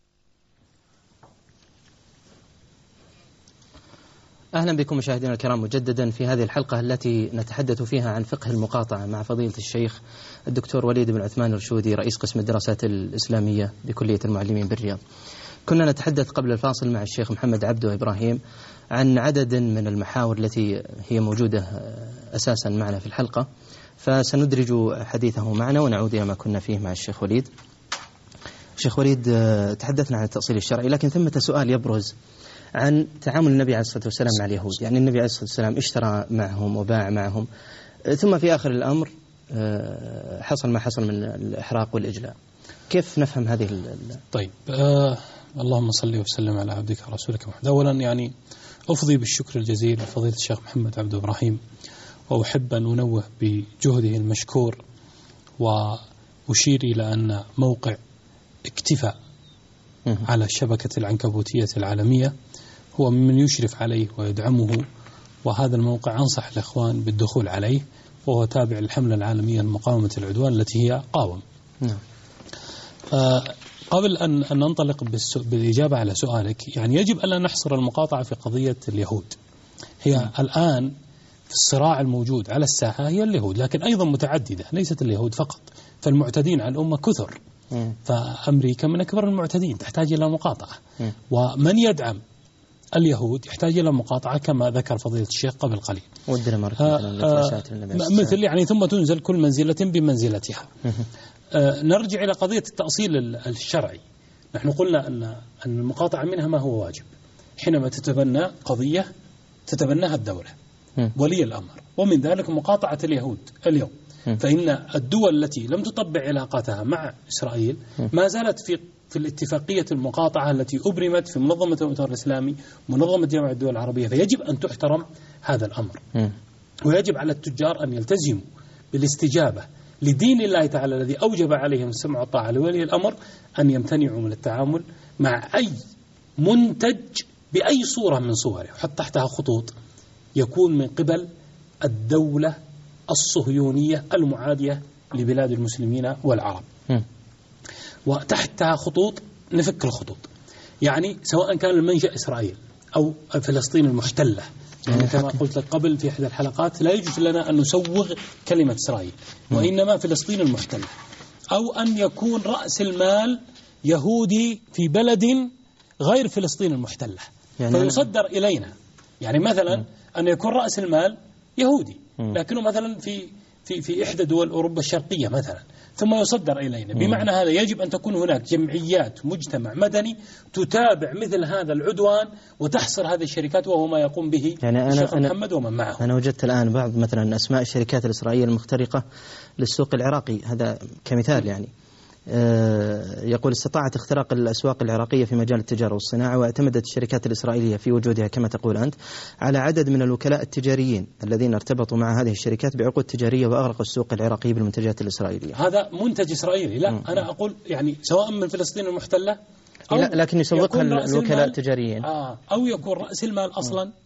أهلا بكم مشاهدينا الكرام مجددا في هذه الحلقة التي نتحدث فيها عن فقه المقاطعة مع فضيلة الشيخ الدكتور وليد بن عثمان الرشودي، رئيس قسم الدراسات الإسلامية بكلية المعلمين بالرياض. كنا نتحدث قبل الفاصل مع الشيخ محمد عبد إبراهيم عن عدد من المحاور التي هي موجودة أساسا معنا في الحلقة، فسندرج حديثه معنا ونعود إلى ما كنا فيه مع الشيخ وليد. الشيخ وليد، تحدثنا عن التأصيل الشرعي، لكن ثمة سؤال يبرز عن تعامل النبي عليه الصلاة والسلام مع اليهود. يعني النبي عليه الصلاة والسلام اشترى معهم وباع معهم، ثم في آخر الأمر حصل ما حصل من الإحراق والإجلاء. كيف نفهم هذه ال طيب آه اللهم صل وسلم على عبدك ورسولك محمد. أولا يعني أفضي بالشكر الجزيل لفضيلة الشيخ محمد عبد إبراهيم، وأحب أن أنوه بجهده المشكور، وأشير إلى أن موقع اكتفاء على الشبكة العنكبوتية العالمية هو من يشرف عليه ويدعمه، وهذا الموقع أنصح الإخوان بالدخول عليه، وهو تابع للحملة العالمية لمقاومة العدوان التي هي قاوم. نعم. آه قبل أن أن ننطلق بالإجابة على سؤالك، يعني يجب ألا نحصر المقاطعة في قضية اليهود. هي م. الآن في الصراع الموجود على الساحة هي اليهود، لكن أيضا متعددة، ليست اليهود فقط، فالمعتدين على الأمة كثر. م. فأمريكا من أكبر المعتدين، تحتاج إلى مقاطعة، م. ومن يدعم اليهود يحتاج إلى مقاطعة كما ذكر فضيلة الشيخ قبل قليل. والدنمارك آه مثل يعني ثم تنزل كل منزلة بمنزلتها. آه نرجع إلى قضية التأصيل الشرعي. نحن قلنا أن أن المقاطعة منها ما هو واجب حينما تتبنى قضية تتبناها الدولة ولي الأمر، ومن ذلك مقاطعة اليهود اليوم. فإن الدول التي لم تطبع علاقاتها مع إسرائيل ما زالت في في الاتفاقية المقاطعة التي أبرمت في منظمة المؤتمر الإسلامي، منظمة جامعة الدول العربية، فيجب أن تحترم هذا الأمر. ويجب على التجار أن يلتزموا بالاستجابة لدين الله تعالى الذي أوجب عليهم السمع والطاعة لولي الأمر، أن يمتنعوا من التعامل مع أي منتج بأي صورة من صوره، حط تحتها خطوط، يكون من قبل الدولة الصهيونية المعادية لبلاد المسلمين والعرب. م. وتحتها خطوط نفك الخطوط، يعني سواء كان المنشأ إسرائيل أو فلسطين المحتلة. يعني كما قلت لك قبل في إحدى الحلقات، لا يجوز لنا أن نسوغ كلمة إسرائيل، وإنما فلسطين المحتلة، أو أن يكون رأس المال يهودي في بلد غير فلسطين المحتلة يعني فيصدر إلينا. يعني مثلا أن يكون رأس المال يهودي لكنه مثلا في في في إحدى دول أوروبا الشرقية مثلا، ثم يصدر إلينا. بمعنى هذا يجب أن تكون هناك جمعيات مجتمع مدني تتابع مثل هذا العدوان وتحصر هذه الشركات، وهو ما يقوم به يعني الشيخ محمد ومن معه. أنا وجدت الآن بعض مثلا أسماء الشركات الإسرائيلية المخترقة للسوق العراقي، هذا كمثال. يعني يقول استطاعت اختراق الأسواق العراقية في مجال التجارة والصناعة، واعتمدت الشركات الإسرائيلية في وجودها كما تقول أنت على عدد من الوكلاء التجاريين الذين ارتبطوا مع هذه الشركات بعقود تجارية وأغرقوا السوق العراقي بالمنتجات الإسرائيلية. هذا منتج إسرائيلي. لا م. أنا أقول يعني سواء من فلسطين المحتلة أو لا، لكن يسوقها الوكلاء التجاريين آه أو يكون رأس المال أصلا م.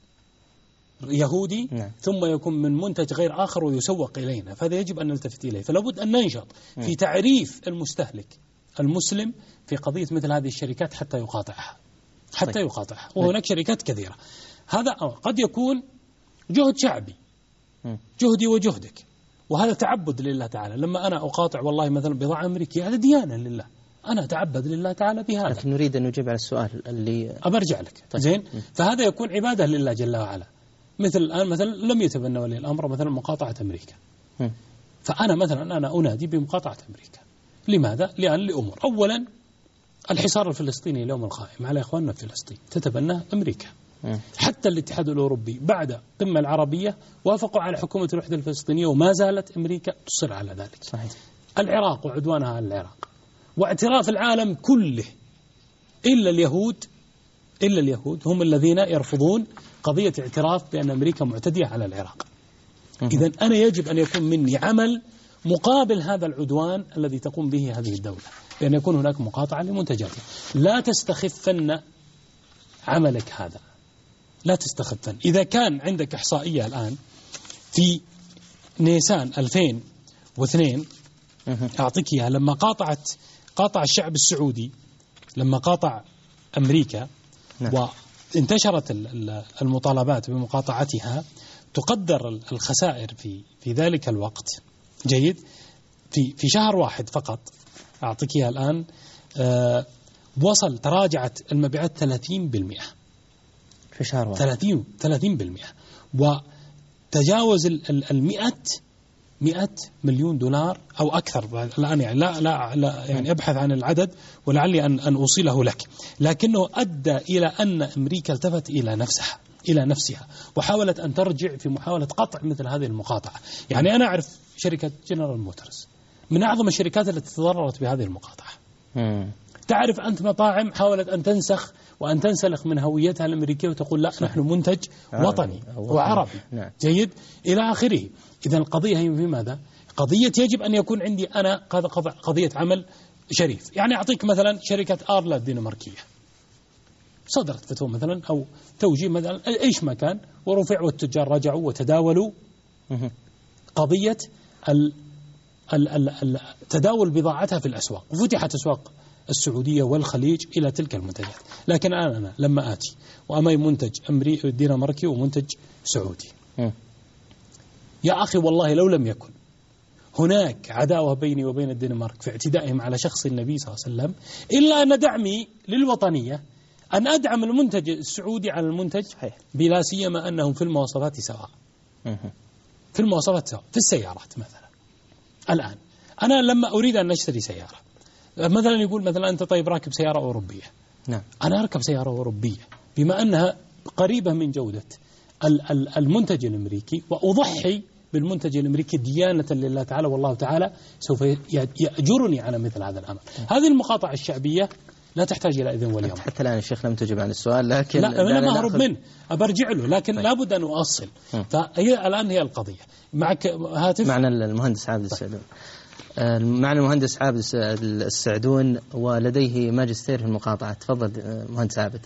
يهودي نعم. ثم يكون من منتج غير آخر ويسوق إلينا، فهذا يجب أن نلتفت إليه. فلا بد أن ننشط في تعريف المستهلك المسلم في قضية مثل هذه الشركات حتى يقاطعها حتى طيب. يقاطعها. وهناك شركات كثيرة. هذا قد يكون جهد شعبي، جهدي وجهدك، وهذا تعبد لله تعالى. لما أنا أقاطع والله مثلا بضاعة أمريكية، هذا ديانة لله، أنا أتعبد لله تعالى بهذا. لكن نريد أن نجيب على السؤال اللي أبرجع لك طيب. زين. فهذا يكون عبادة لله جل وعلا. مثل الآن مثلا لم يتبنى ولي الأمر مثلا مقاطعة أمريكا، م. فأنا مثلا أنا أنادي بمقاطعة أمريكا. لماذا؟ لأن لأمور. أولا الحصار الفلسطيني اليوم القائم على إخواننا في فلسطين تتبناه أمريكا، م. حتى الاتحاد الأوروبي بعد القمة العربية وافقوا على حكومة الوحدة الفلسطينية، وما زالت أمريكا تصر على ذلك. صحيح. العراق وعدوانها على العراق، واعتراف العالم كله إلا اليهود إلا اليهود هم الذين يرفضون قضية اعتراف بأن أمريكا معتدية على العراق. إذن أنا يجب أن يكون مني عمل مقابل هذا العدوان الذي تقوم به هذه الدولة، بأن يكون هناك مقاطعة لمنتجاتها. لا تستخفن عملك هذا، لا تستخفن. إذا كان عندك إحصائية الآن في نيسان ألفين واثنين أعطيك إياها، لما قاطعت قاطع الشعب السعودي، لما قاطع أمريكا وانتشرت المطالبات بمقاطعتها، تقدر الخسائر في في ذلك الوقت جيد في في شهر واحد فقط أعطيك إياها الآن، آه وصل تراجعت المبيعات ثلاثين بالمئة في شهر واحد، ثلاثين ثلاثين بالمئة، وتجاوز المئة مئة مليون دولار أو أكثر الآن. يعني لا لا لا يعني أبحث عن العدد ولعلي أن أن أوصله لك، لكنه أدى إلى أن أمريكا التفت إلى نفسها إلى نفسها وحاولت أن ترجع في محاولة قطع مثل هذه المقاطعة. يعني أنا أعرف شركة جنرال موتورز من أعظم الشركات التي تضررت بهذه المقاطعة. مم. تعرف أنت مطاعم حاولت أن تنسخ وأن تنسلخ من هويتها الأمريكية وتقول لا نحن منتج وطني وعربي نعم. جيد إلى آخره. إذا القضية هي في ماذا؟ قضية يجب أن يكون عندي أنا قضية عمل شريف. يعني أعطيك مثلا شركة آرلا الدنماركية صدرت فتوى مثلا أو توجيه مثلا إيش ما كان، ورفع والتجار رجعوا وتداولوا قضية ال ال ال تداول بضاعتها في الأسواق، وفتحت أسواق السعودية والخليج إلى تلك المنتجات. لكن أنا, أنا لما آتي وأمي منتج أمريكي دنماركي ومنتج سعودي، يا أخي والله لو لم يكن هناك عداوة بيني وبين الدنمارك في اعتدائهم على شخص النبي صلى الله عليه وسلم، إلا أن دعمي للوطنية أن أدعم المنتج السعودي على المنتج، بلا سيما أنهم في المواصفات سواء. في المواصفات سواء في السيارات مثلا. الآن أنا لما أريد أن أشتري سيارة مثلا، يقول مثلا أنت طيب راكب سيارة أوروبية، نعم أنا أركب سيارة أوروبية بما أنها قريبة من جودة المنتج الأمريكي، وأضحي بالمنتج الأمريكي ديانة لله تعالى، والله تعالى سوف يأجرني على مثل هذا الأمر. هذه المقاطعة الشعبية لا تحتاج إلى إذن ولي أمر. حتى الآن الشيخ لم تجب عن السؤال، لكن لا أنا ما أهرب منه، أبرجع له، لكن طيب. لابد أن أؤصل. فهي الآن هي القضية. معك هاتف؟ معنا المهندس عابد السعدون. معنا المهندس عابد السعدون ولديه ماجستير في المقاطعة. تفضل مهندس عابد.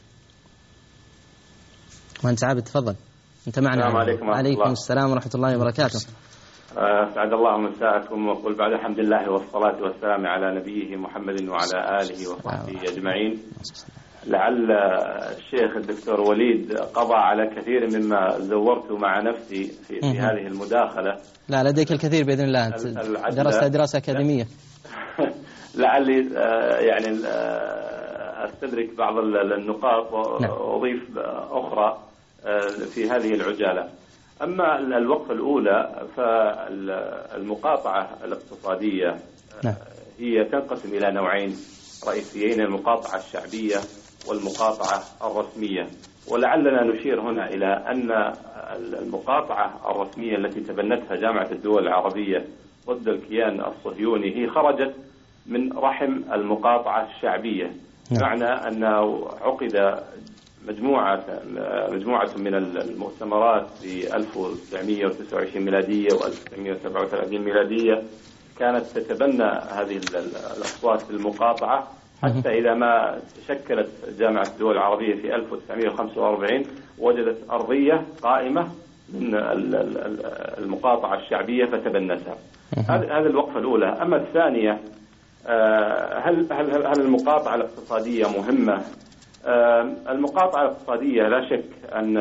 مهندس عابد تفضل. أنت معنا. السلام عليكم. عليكم السلام ورحمة الله وبركاته. أسعد الله مساءكم، وأقول بعد الحمد لله والصلاة والسلام على نبيه محمد وعلى آله وصحبه أجمعين. لعل الشيخ الدكتور وليد قضى على كثير مما زورت مع نفسي في, في هذه المداخلة. لا لديك الكثير بإذن الله، درست دراسة أكاديمية. لعلي يعني أستدرك بعض النقاط وأضيف أخرى في هذه العجالة. أما الوقفة الأولى فالمقاطعة الاقتصادية هي تنقسم إلى نوعين رئيسيين: المقاطعة الشعبية والمقاطعة الرسمية. ولعلنا نشير هنا إلى أن المقاطعة الرسمية التي تبنتها جامعة الدول العربية ضد الكيان الصهيوني هي خرجت من رحم المقاطعة الشعبية، معنى أنه عقد مجموعة مجموعة من المؤتمرات في ألف وتسعمئة وتسعة وعشرين ميلادية وألف وتسعمئة وسبعة وثلاثين ميلادية كانت تتبنى هذه الأصوات المقاطعة، حتى إذا ما تشكلت جامعة الدول العربية في ألف وتسعمئة وخمسة وأربعين وجدت أرضية قائمة من المقاطعة الشعبية فتبنتها. هذه الوقفة الأولى. أما الثانية، هل هل هل المقاطعة الاقتصادية مهمة؟ المقاطعة الاقتصادية لا شك أن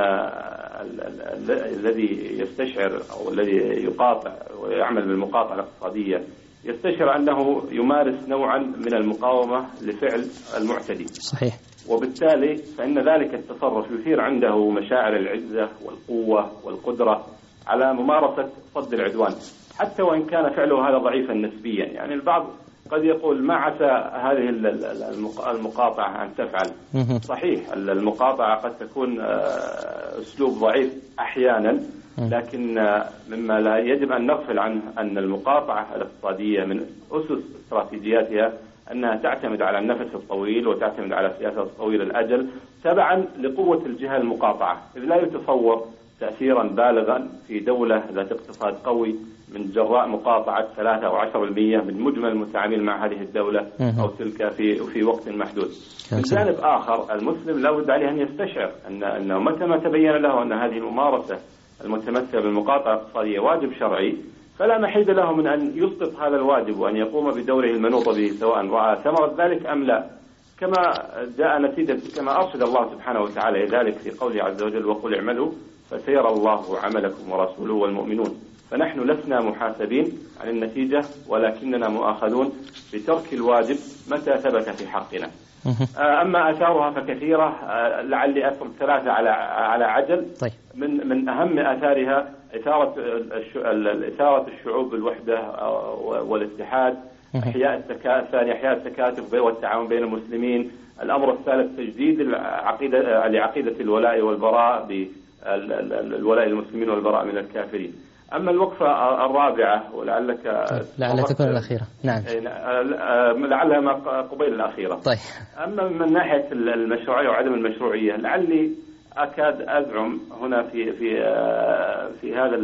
الذي يستشعر أو الذي يقاطع ويعمل بالمقاطعة الاقتصادية يستشعر أنه يمارس نوعا من المقاومة لفعل المعتدي. صحيح. وبالتالي فإن ذلك التصرف يثير عنده مشاعر العزة والقوة والقدرة على ممارسة صد العدوان، حتى وإن كان فعله هذا ضعيفا نسبيا. يعني البعض قد يقول ما عسى هذه المقاطعة أن تفعل. صحيح المقاطعة قد تكون أسلوب ضعيف أحيانا، لكن مما لا يجب أن نغفل عنه أن المقاطعة الاقتصادية من أسس استراتيجياتها أنها تعتمد على النفس الطويل وتعتمد على سياسة طويل الأجل تبعا لقوة الجهة المقاطعة، إذ لا يتصور تأثيرا بالغا في دولة ذات اقتصاد قوي من جراء مقاطعة ثلاثة أو عشرة بالمئة من مجمل المتعامل مع هذه الدولة أو تلك في في وقت محدود. من جانب آخر المسلم لا بد عليه أن يستشعر أن أنه متى ما تبين له أن هذه الممارسة المتمثلة بالمقاطعة الاقتصادية واجب شرعي فلا محيد له من أن يسقط هذا الواجب وأن يقوم بدوره المنوط به سواء رأى ثمرة ذلك أم لا، كما جاء نتيجة كما أرشد الله سبحانه وتعالى ذلك في قوله عز وجل وقل اعملوا فسيرى الله عملكم ورسوله والمؤمنون. فنحن لسنا محاسبين عن النتيجة ولكننا مؤاخذون بترك الواجب متى ثبت في حقنا. أما آثارها فكثيرة، لعلي أذكر ثلاثة على على عجل. طيب. من من أهم آثارها إثارة إثارة الشعوب بالوحدة والاتحاد، إحياء التكاتف، ثاني إحياء التكاتف والتعاون بين المسلمين. الأمر الثالث تجديد العقيدة لعقيدة الولاء والبراء بالولاء للمسلمين والبراء من الكافرين. أما الوقفة الرابعة ولعلك طيب. لعل تكون الأخيرة. نعم. لعلها ما قبيل الأخيرة. طيب. أما من ناحية المشروعية وعدم المشروعية لعلي أكاد أزعم هنا في في في هذا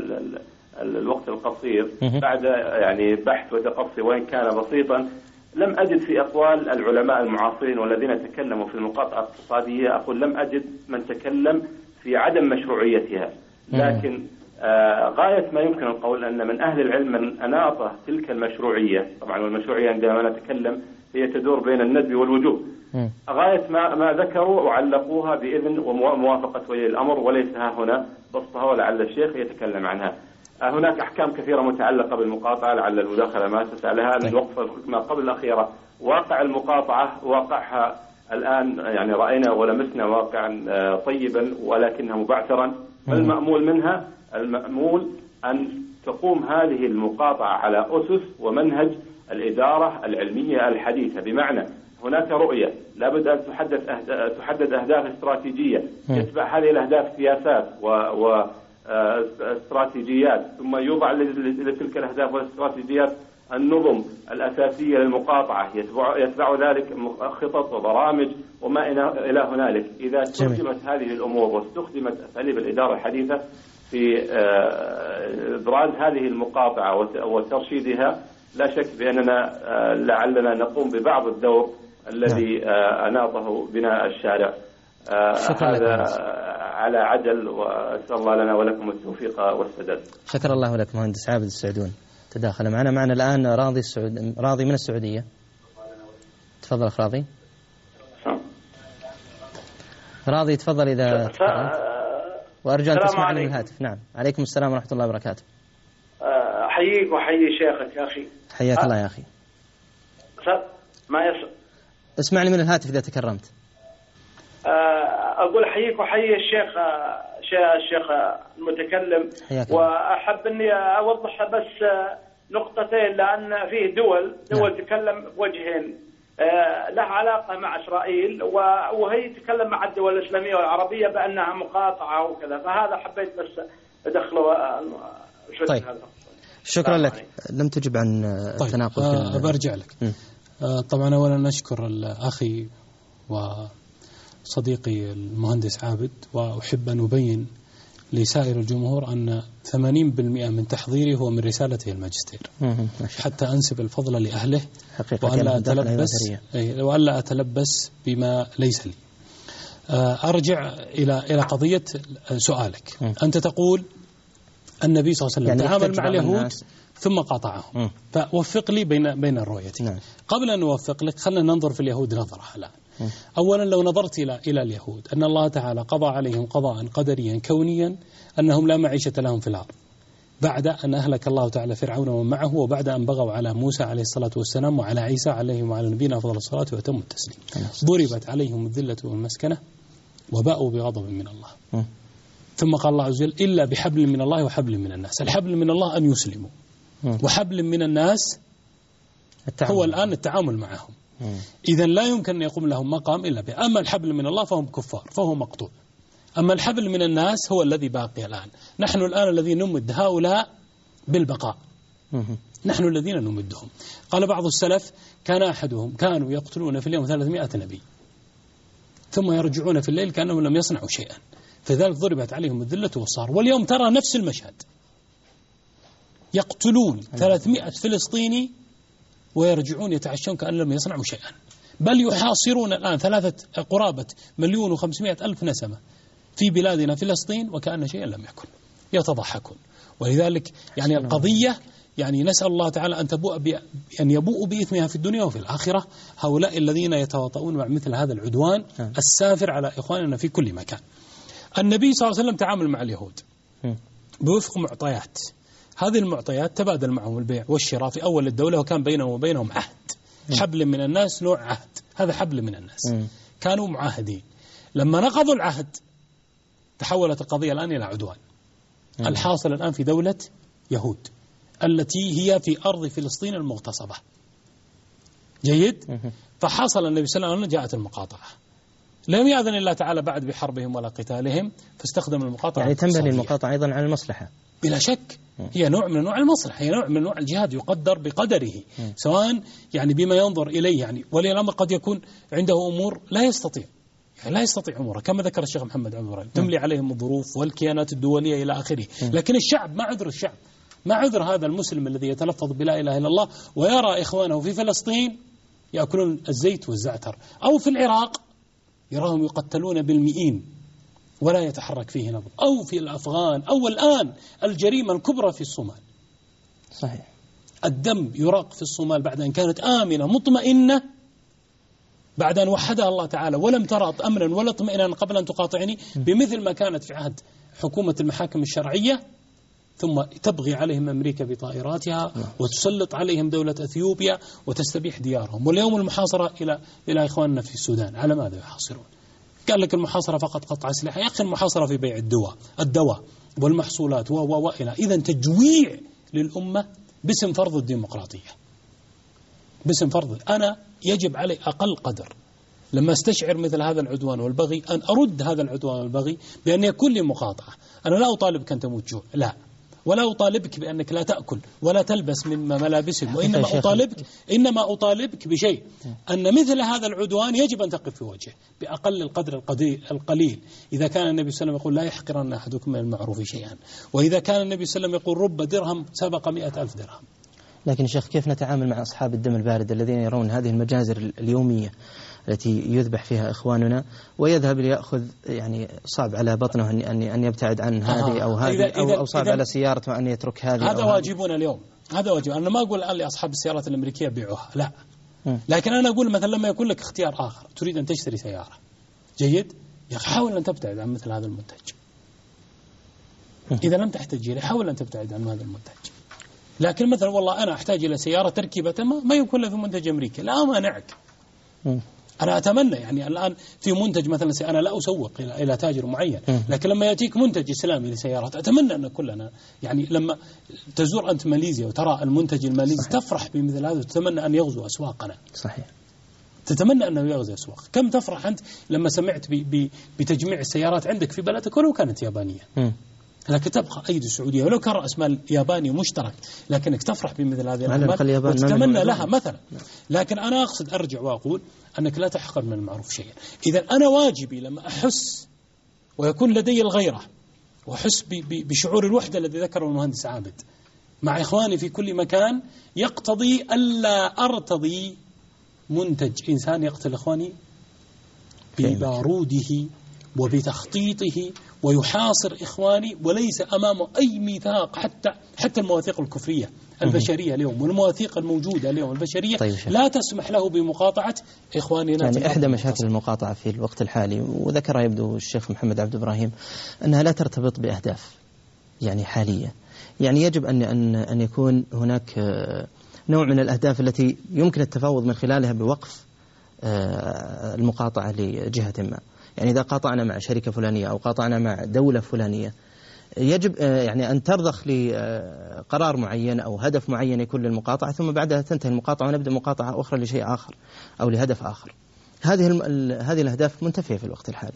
الوقت القصير بعد يعني بحث وتقصي وإن كان بسيطا لم أجد في أقوال العلماء المعاصرين والذين تكلموا في المقاطعة الاقتصادية أقول لم أجد من تكلم في عدم مشروعيتها، لكن آه غاية ما يمكن القول أن من أهل العلم من أناط تلك المشروعية، طبعا والمشروعية عندما نتكلم هي تدور بين الندب والوجوب، غاية ما ما ذكروا وعلقوها بإذن وموافقة ولي الأمر وليس ها هنا بسطها ولعل الشيخ يتكلم عنها. آه هناك أحكام كثيرة متعلقة بالمقاطعة لعل المداخلة ما تسألها. الوقفة ما قبل الأخيرة واقع المقاطعة واقعها الآن يعني رأينا ولمسنا واقعا آه طيبا ولكنها مبعثرا. المأمول منها المأمول أن تقوم هذه المقاطعة على أسس ومنهج الإدارة العلمية الحديثة، بمعنى هناك رؤية لابد أن تحدد تحدد أهداف استراتيجية يتبع هذه الأهداف سياسات واستراتيجيات، ثم يوضع لتلك الأهداف والاستراتيجيات النظم الأساسية للمقاطعة يتبع, يتبع ذلك خطط وبرامج وما إلى هنالك. إذا استخدمت هذه الأمور واستخدمت أساليب الإدارة الحديثة في إبراز هذه المقاطعة وترشيدها لا شك بأننا لعلنا نقوم ببعض الدور الذي أناطه بناء الشارع. هذا على عجل وأسأل الله لنا ولكم التوفيق والسداد. شكر الله لك مهندس عابد السعدون تداخل معنا. معنا الآن راضي السعود راضي من السعودية. تفضل أخ راضي. راضي تفضل إذا وأرجو أن تسمعني من الهاتف. نعم. عليكم السلام ورحمة الله وبركاته. أحييك وأحيي شيخك يا أخي. حياك الله يا أخي. ما يس... اسمعني من الهاتف إذا تكرمت. أقول أحييك وأحيي الشيخ الشيخ المتكلم، وأحب أني أوضح بس نقطتين، لأن فيه دول دول نعم. تكلم بوجهين، لها علاقة مع إسرائيل وهي تتكلم مع الدول الإسلامية والعربية بأنها مقاطعة وكذا، فهذا حبيت بس أدخله. طيب شكرا لك. لم تجب عن التناقض. طيب برجع لك. م. طبعا أولا نشكر الأخي وصديقي المهندس عابد، وأحب أن أبين لسائر الجمهور أن ثمانين بالمئة من تحضيري هو من رسالته الماجستير، حتى أنسب الفضل لأهله وألا أتلبس وألا أتلبس بما ليس لي. أرجع إلى إلى قضية سؤالك. أنت تقول النبي صلى الله عليه وسلم يعني تعامل مع اليهود ثم قاطعهم، فوفق لي بين بين الرؤيتين. نعم. قبل أن أوفق لك خلينا ننظر في اليهود نظرة الآن. أولا لو نظرت إلى إلى اليهود أن الله تعالى قضى عليهم قضاء قدريا كونيا أنهم لا معيشة لهم في الأرض بعد أن أهلك الله تعالى فرعون ومعه، وبعد أن بغوا على موسى عليه الصلاة والسلام وعلى عيسى عليهم وعلى نبينا أفضل الصلاة وأتم التسليم. ضربت عليهم الذلة والمسكنة وباءوا بغضب من الله. م. ثم قال الله عز وجل إلا بحبل من الله وحبل من الناس. الحبل من الله أن يسلموا، وحبل من الناس هو الآن التعامل معهم. إذا لا يمكن أن يقوم لهم مقام إلا به. أما الحبل من الله فهم كفار فهو مقطوع، أما الحبل من الناس هو الذي باقي الآن. نحن الآن الذي نمد هؤلاء بالبقاء، نحن الذين نمدهم. قال بعض السلف كان أحدهم كانوا يقتلون في اليوم ثلاثمائة نبي ثم يرجعون في الليل كأنهم لم يصنعوا شيئا، فذلك ضربت عليهم الذلة والصار. واليوم ترى نفس المشهد، يقتلون ثلاثمائة فلسطيني ويرجعون يتعشون كأن لم يصنعوا شيئا، بل يحاصرون الآن ثلاثة قرابة مليون وخمسمائة ألف نسمة في بلادنا فلسطين وكأن شيئا لم يكن، يتضحكون. ولذلك يعني القضية يعني نسأل الله تعالى أن تبوء أن يبوء بإثمها في الدنيا وفي الآخرة هؤلاء الذين يتواطؤون مع مثل هذا العدوان السافر على إخواننا في كل مكان. النبي صلى الله عليه وسلم تعامل مع اليهود بوفق معطيات، هذه المعطيات تبادل معهم البيع والشراء في أول الدولة، وكان بينهم وبينهم عهد، حبل من الناس نوع عهد، هذا حبل من الناس كانوا معاهدين. لما نقضوا العهد تحولت القضية الآن إلى عدوان. الحاصل الآن في دولة يهود التي هي في أرض فلسطين المغتصبة. جيد. فحصل النبي صلى الله عليه وسلم جاءت المقاطعة، لم يأذن الله تعالى بعد بحربهم ولا قتالهم، فاستخدم المقاطعة. يعني تنبني المقاطعة أيضا على المصلحة بلا شك، هي نوع من نوع المصلحة، هي نوع من نوع الجهاد يقدر بقدره، سواء يعني بما ينظر إليه. يعني ولي الأمر قد يكون عنده أمور لا يستطيع يعني لا يستطيع أموره، كما ذكر الشيخ محمد عبد الوهاب، تملي عليهم الظروف والكيانات الدولية إلى آخره، لكن الشعب ما عذر الشعب، ما عذر هذا المسلم الذي يتلفظ بلا إله إلا الله ويرى إخوانه في فلسطين يأكلون الزيت والزعتر، أو في العراق يراهم يقتلون بالمئين ولا يتحرك فيه نبض، أو في الأفغان، أو الآن الجريمة الكبرى في الصومال. صحيح. الدم يراق في الصومال بعد أن كانت آمنة مطمئنة، بعد أن وحدها الله تعالى ولم ترى أمنا ولا اطمئنانا قبل أن تقاطعني، بمثل ما كانت في عهد حكومة المحاكم الشرعية، ثم تبغي عليهم أمريكا بطائراتها وتسلط عليهم دولة أثيوبيا وتستبيح ديارهم. واليوم المحاصرة إلى إلى إخواننا في السودان، على ماذا يحاصرون؟ قال لك المحاصرة فقط قطع أسلحة، يا أخي المحاصرة في بيع الدواء الدواء والمحصولات و و وإلى. إذن تجويع للأمة باسم فرض الديمقراطية، باسم فرض. أنا يجب علي أقل قدر لما استشعر مثل هذا العدوان والبغي أن أرد هذا العدوان والبغي بأن يكون لي مقاطعة. أنا لا أطالبك أن تموت جوع، لا، ولا أطالبك بأنك لا تأكل ولا تلبس من ملابسهم، وإنما أطالبك إنما أطالبك بشيء، أن مثل هذا العدوان يجب أن تقف في وجهه بأقل القدر القليل. إذا كان النبي صلى الله عليه وسلم يقول لا يحقرن أحدكم من المعروف شيئا، وإذا كان النبي صلى الله عليه وسلم يقول رب درهم سبق مئة ألف درهم. لكن شيخ، كيف نتعامل مع أصحاب الدم البارد الذين يرون هذه المجازر اليومية التي يذبح فيها إخواننا ويذهب ليأخذ، يعني صعب على بطنه أن أن يبتعد عن هذه أو هذه، أو أو صعب على سيارته أن يترك هذه. هذا واجبنا اليوم، هذا واجب. أنا ما أقول الآن لأصحاب السيارات الأمريكية بيعوها، لا، لكن أنا أقول مثلا لما يكون لك اختيار آخر، تريد أن تشتري سيارة، جيد، يا أخي حاول أن تبتعد عن مثل هذا المنتج. إذا لم تحتاج إليه حاول أن تبتعد عن هذا المنتج. لكن مثلا والله أنا أحتاج إلى سيارة تركيبة ما, ما يكون له في منتج أمريكي، لا مانعك. أنا أتمنى يعني الآن في منتج مثلا، أنا لا أسوق إلى إلى تاجر معين، لكن لما يأتيك منتج إسلامي لسيارات أتمنى أن كلنا يعني لما تزور أنت ماليزيا وترى المنتج الماليزي صحيح. تفرح بمثل هذا وتتمنى أن يغزو أسواقنا. صحيح. تتمنى أنه يغزو أسواق. كم تفرح أنت لما سمعت بتجميع السيارات عندك في بلدك ولو كانت يابانية، م. لكن تبقى أيدي سعودية ولو كان رأس مال ياباني مشترك، لكنك تفرح بمثل هذه الأعمال وتتمنى لها مثلا. لكن أنا أقصد أرجع وأقول أنك لا تحقر من المعروف شيئا. إذا أنا واجبي لما أحس ويكون لدي الغيرة وأحس بشعور الوحدة الذي ذكره المهندس عابد مع إخواني في كل مكان، يقتضي ألا أرتضي منتج إنسان يقتل إخواني بباروده وبتخطيطه ويحاصر إخواني وليس أمامه أي ميثاق، حتى حتى المواثيق الكفرية البشرية اليوم والمواثيق الموجودة اليوم البشرية طيب لا تسمح له بمقاطعة إخواننا. يعني إحدى مشاكل المقاطعة في الوقت الحالي، وذكر يبدو الشيخ محمد عبد إبراهيم، أنها لا ترتبط بأهداف يعني حالية. يعني يجب أن أن أن يكون هناك نوع من الأهداف التي يمكن التفاوض من خلالها بوقف المقاطعة لجهة ما. يعني إذا قاطعنا مع شركة فلانية أو قاطعنا مع دولة فلانية، يجب يعني أن ترضخ لقرار معين أو هدف معين يكون للمقاطعة، ثم بعدها تنتهي المقاطعة ونبدأ مقاطعة أخرى لشيء آخر أو لهدف آخر. هذه هذه الأهداف منتفية في الوقت الحالي.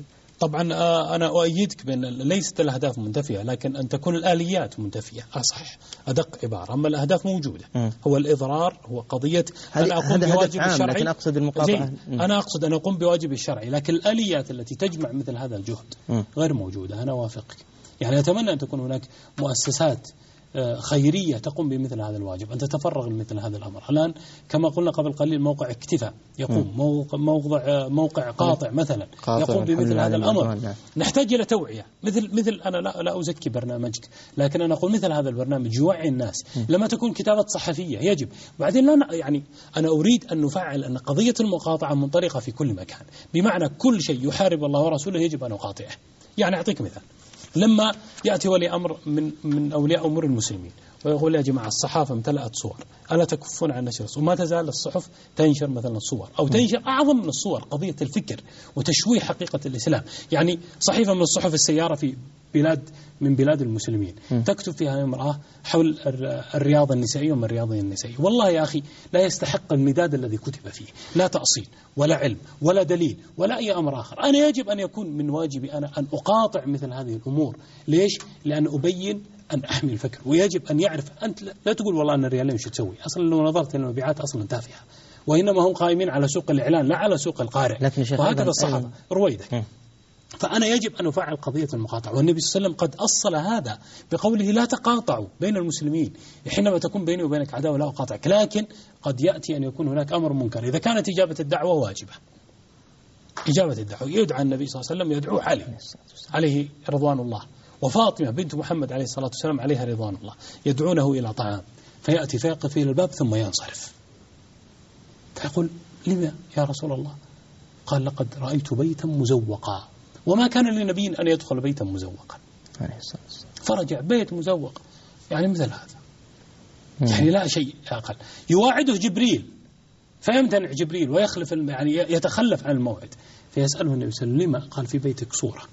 طبعا أنا أؤيدك بأن ليست الأهداف منتفية، لكن أن تكون الآليات منتفية أصح أدق عبارة. أما الأهداف موجودة، م. هو الإضرار، هو قضية أنا أقوم بواجب الشرعي، لكن أقصد المقاطعة. أنا أقصد أن أقوم بواجب الشرعي، لكن الآليات التي تجمع مثل هذا الجهد م. غير موجودة. أنا وافقك، يعني أتمنى أن تكون هناك مؤسسات خيرية تقوم بمثل هذا الواجب، أن تتفرغ لمثل هذا الأمر. الآن كما قلنا قبل قليل موقع اكتفاء يقوم، موقع, موقع, موقع قاطع مثلا يقوم بمثل هذا الأمر. نحتاج إلى توعية، مثل مثل أنا لا, لا أزكي برنامجك، لكن أنا أقول مثل هذا البرنامج يوعي الناس. لما تكون كتابة صحفية يجب، بعدين لا يعني أنا أريد أن نفعل أن قضية المقاطعة منطلقة في كل مكان، بمعنى كل شيء يحارب الله ورسوله يجب أن نقاطعه. يعني أعطيك مثال، لما يأتي ولي أمر من من أولياء أمور المسلمين ويقول يا جماعة الصحافة امتلأت صور، ألا تكفون عن نشر الصور؟ وما تزال الصحف تنشر مثلا الصور أو تنشر أعظم من الصور، قضية الفكر وتشويه حقيقة الإسلام. يعني صحيفة من الصحف السيارة في بلاد من بلاد المسلمين تكتب فيها امرأة حول الرياضة النسائية وما الرياضة النسائية. والله يا أخي لا يستحق المداد الذي كتب فيه، لا تأصيل ولا علم ولا دليل ولا أي أمر آخر. أنا يجب أن يكون من واجبي أنا أن أقاطع مثل هذه الأمور. ليش؟ لأن أبين أن أحمي الفكر، ويجب أن يعرف. أنت لا تقول والله أن الريالين شو تسوي، أصلا لو نظرت إلى المبيعات أصلا تافهة، وإنما هم قائمين على سوق الإعلان لا على سوق القارئ، وهكذا الصحافة رويدك. فأنا يجب أن أفعل قضية المقاطعة، والنبي صلى الله عليه وسلم قد أصل هذا بقوله لا تقاطعوا بين المسلمين. حينما تكون بيني وبينك عداوة لا أقاطعك، لكن قد يأتي أن يكون هناك أمر منكر. إذا كانت إجابة الدعوة واجبة، إجابة الدعوة يدعى النبي صلى الله عليه وسلم يدعو علي عليه رضوان الله، وفاطمة بنت محمد عليه الصلاة والسلام عليها رضوان الله، يدعونه إلى طعام فيأتي فيقف إلى الباب ثم ينصرف، فيقول لما يا رسول الله؟ قال لقد رأيت بيتا مزوقا، وما كان لنبي أن يدخل بيتا مزوقا، فرجع بيت مزوق، يعني مثل هذا، يعني لا شيء أقل. يواعده جبريل فيمتنع جبريل ويخلف، يعني يتخلف عن الموعد، فيسأله النبي صلى الله عليه وسلم لما؟ قال في بيتك صورة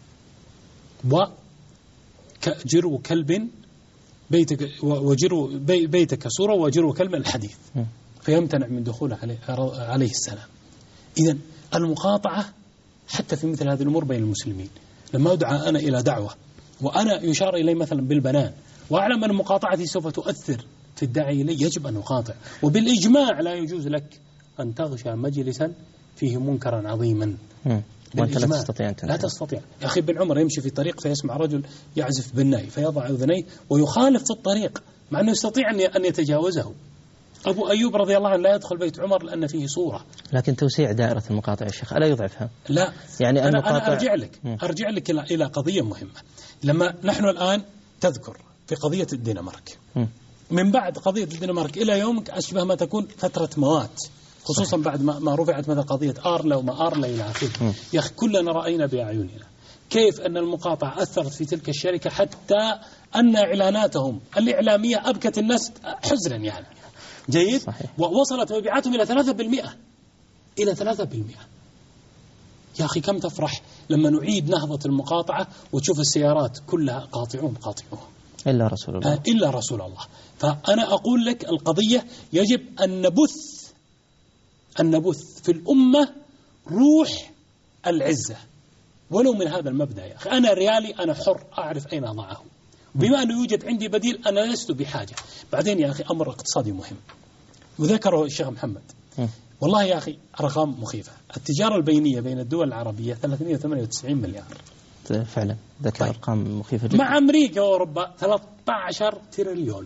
وجرو كلب بيتك وجرو بي بيتك صورة وجرو كلب الحديث، فيمتنع من دخول عليه, عليه السلام. إذن المقاطعة حتى في مثل هذه الأمور بين المسلمين. لما أدعى أنا إلى دعوة وأنا يشار إلي مثلا بالبنان وأعلم أن مقاطعتي سوف تؤثر في الداعي إلي، يجب أن أقاطع. وبالإجماع لا يجوز لك أن تغشى مجلسا فيه منكرا عظيما، وأنت لا تستطيع أن لا تستطيع. يا أخي ابن عمر يمشي في طريق فيسمع رجل يعزف بالناي فيضع أذنيه ويخالف في الطريق مع أنه يستطيع أن يتجاوزه. أبو أيوب رضي الله عنه لا يدخل بيت عمر لأن فيه صورة. لكن توسيع دائرة المقاطع يا شيخ ألا يضعفها؟ لا، يعني أنا, المقاطع... أنا أرجع لك م. أرجع لك إلى إلى قضية مهمة. لما نحن الآن تذكر في قضية الدنمارك، م. من بعد قضية الدنمارك إلى يومك أشبه ما تكون فترة موات، خصوصا صحيح. بعد ما, ما رفعت مثل قضية آرلا وما آرلا إلى آخره. يا أخي كلنا رأينا بأعيننا كيف أن المقاطعة أثرت في تلك الشركة، حتى أن إعلاناتهم الإعلامية أبكت الناس حزنا يعني جيد صحيح. ووصلت مبيعاتهم إلى ثلاثة بالمئة إلى ثلاثة بالمئة. يا أخي كم تفرح لما نعيد نهضة المقاطعة وتشوف السيارات كلها قاطعون قاطعون إلا رسول الله آه إلا رسول الله. فأنا أقول لك القضية يجب أن نبث أن نبث في الأمة روح العزة ولو من هذا المبدأ. يا أخي أنا ريالي أنا حر أعرف أين أضعه، بما أنه يوجد عندي بديل أنا لست بحاجة. بعدين يا أخي أمر اقتصادي مهم وذكره الشيخ محمد، والله يا أخي أرقام مخيفة. التجارة البينية بين الدول العربية ثلاثمئة وثمانية وتسعين مليار فعلا، ذكر طيب. أرقام مخيفة جدا. مع أمريكا وأوروبا ثلاثة عشر تريليون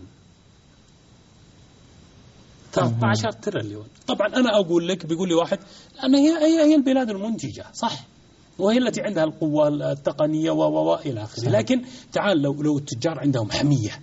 ثلاثة عشر تريليون. طبعا أنا أقول لك بيقول لي واحد أن هي هي البلاد المنتجة صح، وهي التي عندها القوة التقنية و و إلى آخره، لكن تعال لو لو التجار عندهم حمية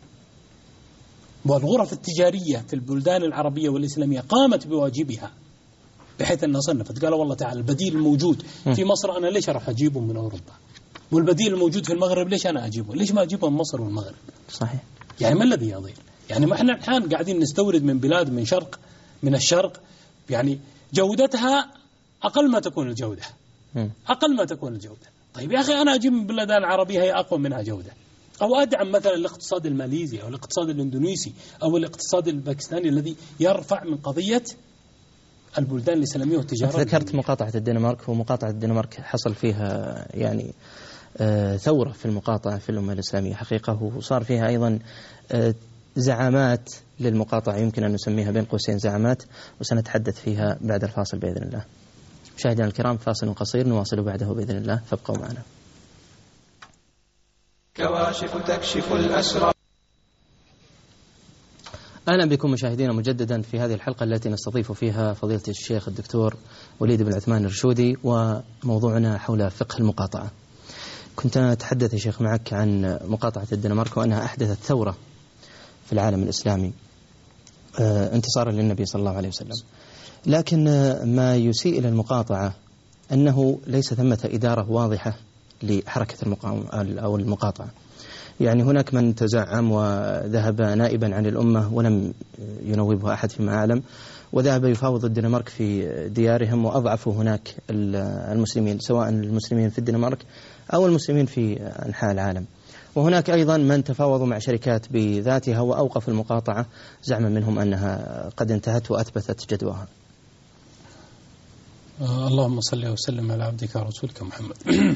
والغرف التجارية في البلدان العربية والإسلامية قامت بواجبها بحيث أنها صنفت قال والله تعالى البديل الموجود في مصر أنا ليش أروح أجيبه من أوروبا، والبديل الموجود في المغرب ليش أنا أجيبه، ليش ما أجيبه من مصر والمغرب؟ صحيح. يعني ما الذي يضير؟ يعني ما احنا الآن قاعدين نستورد من بلاد من شرق من الشرق يعني جودتها أقل ما تكون الجودة أقل ما تكون الجودة. طيب يا أخي أنا أجيب من بلدان العربية هي أقوى منها جودة، أو أدعم مثلا الاقتصاد الماليزي أو الاقتصاد الإندونيسي أو الاقتصاد الباكستاني الذي يرفع من قضية البلدان الإسلامية والتجارة. ذكرت مقاطعة الدنمارك، ومقاطعة الدنمارك حصل فيها يعني آه ثورة في المقاطعة في الأمة الإسلامية حقيقة، وصار فيها أيضا آه زعامات للمقاطعة يمكن أن نسميها بين قوسين زعامات، وسنتحدث فيها بعد الفاصل بإذن الله. مشاهدينا الكرام، فاصل قصير نواصل بعده بإذن الله، فابقوا معنا. كواشف تكشف الأسرار. أهلا بكم مشاهدينا مجددا في هذه الحلقة التي نستضيف فيها فضيلة الشيخ الدكتور وليد بن عثمان الرشودي، وموضوعنا حول فقه المقاطعة. كنت أتحدث يا شيخ معك عن مقاطعة الدنمارك وأنها أحدثت ثورة في العالم الإسلامي انتصارا للنبي صلى الله عليه وسلم، لكن ما يسيء إلى المقاطعة أنه ليس ثمة إدارة واضحة لحركة المقاومة أو المقاطعة. يعني هناك من تزعم وذهب نائبا عن الأمة ولم ينوبه أحد فيما أعلم، وذهب يفاوض الدنمارك في ديارهم، وأضعفوا هناك المسلمين، سواء المسلمين في الدنمارك أو المسلمين في أنحاء العالم. وهناك أيضا من تفاوضوا مع شركات بذاتها وأوقف المقاطعة زعما منهم أنها قد انتهت وأثبتت جدواها. اللهم صل وسلم على عبدك ورسولك محمد.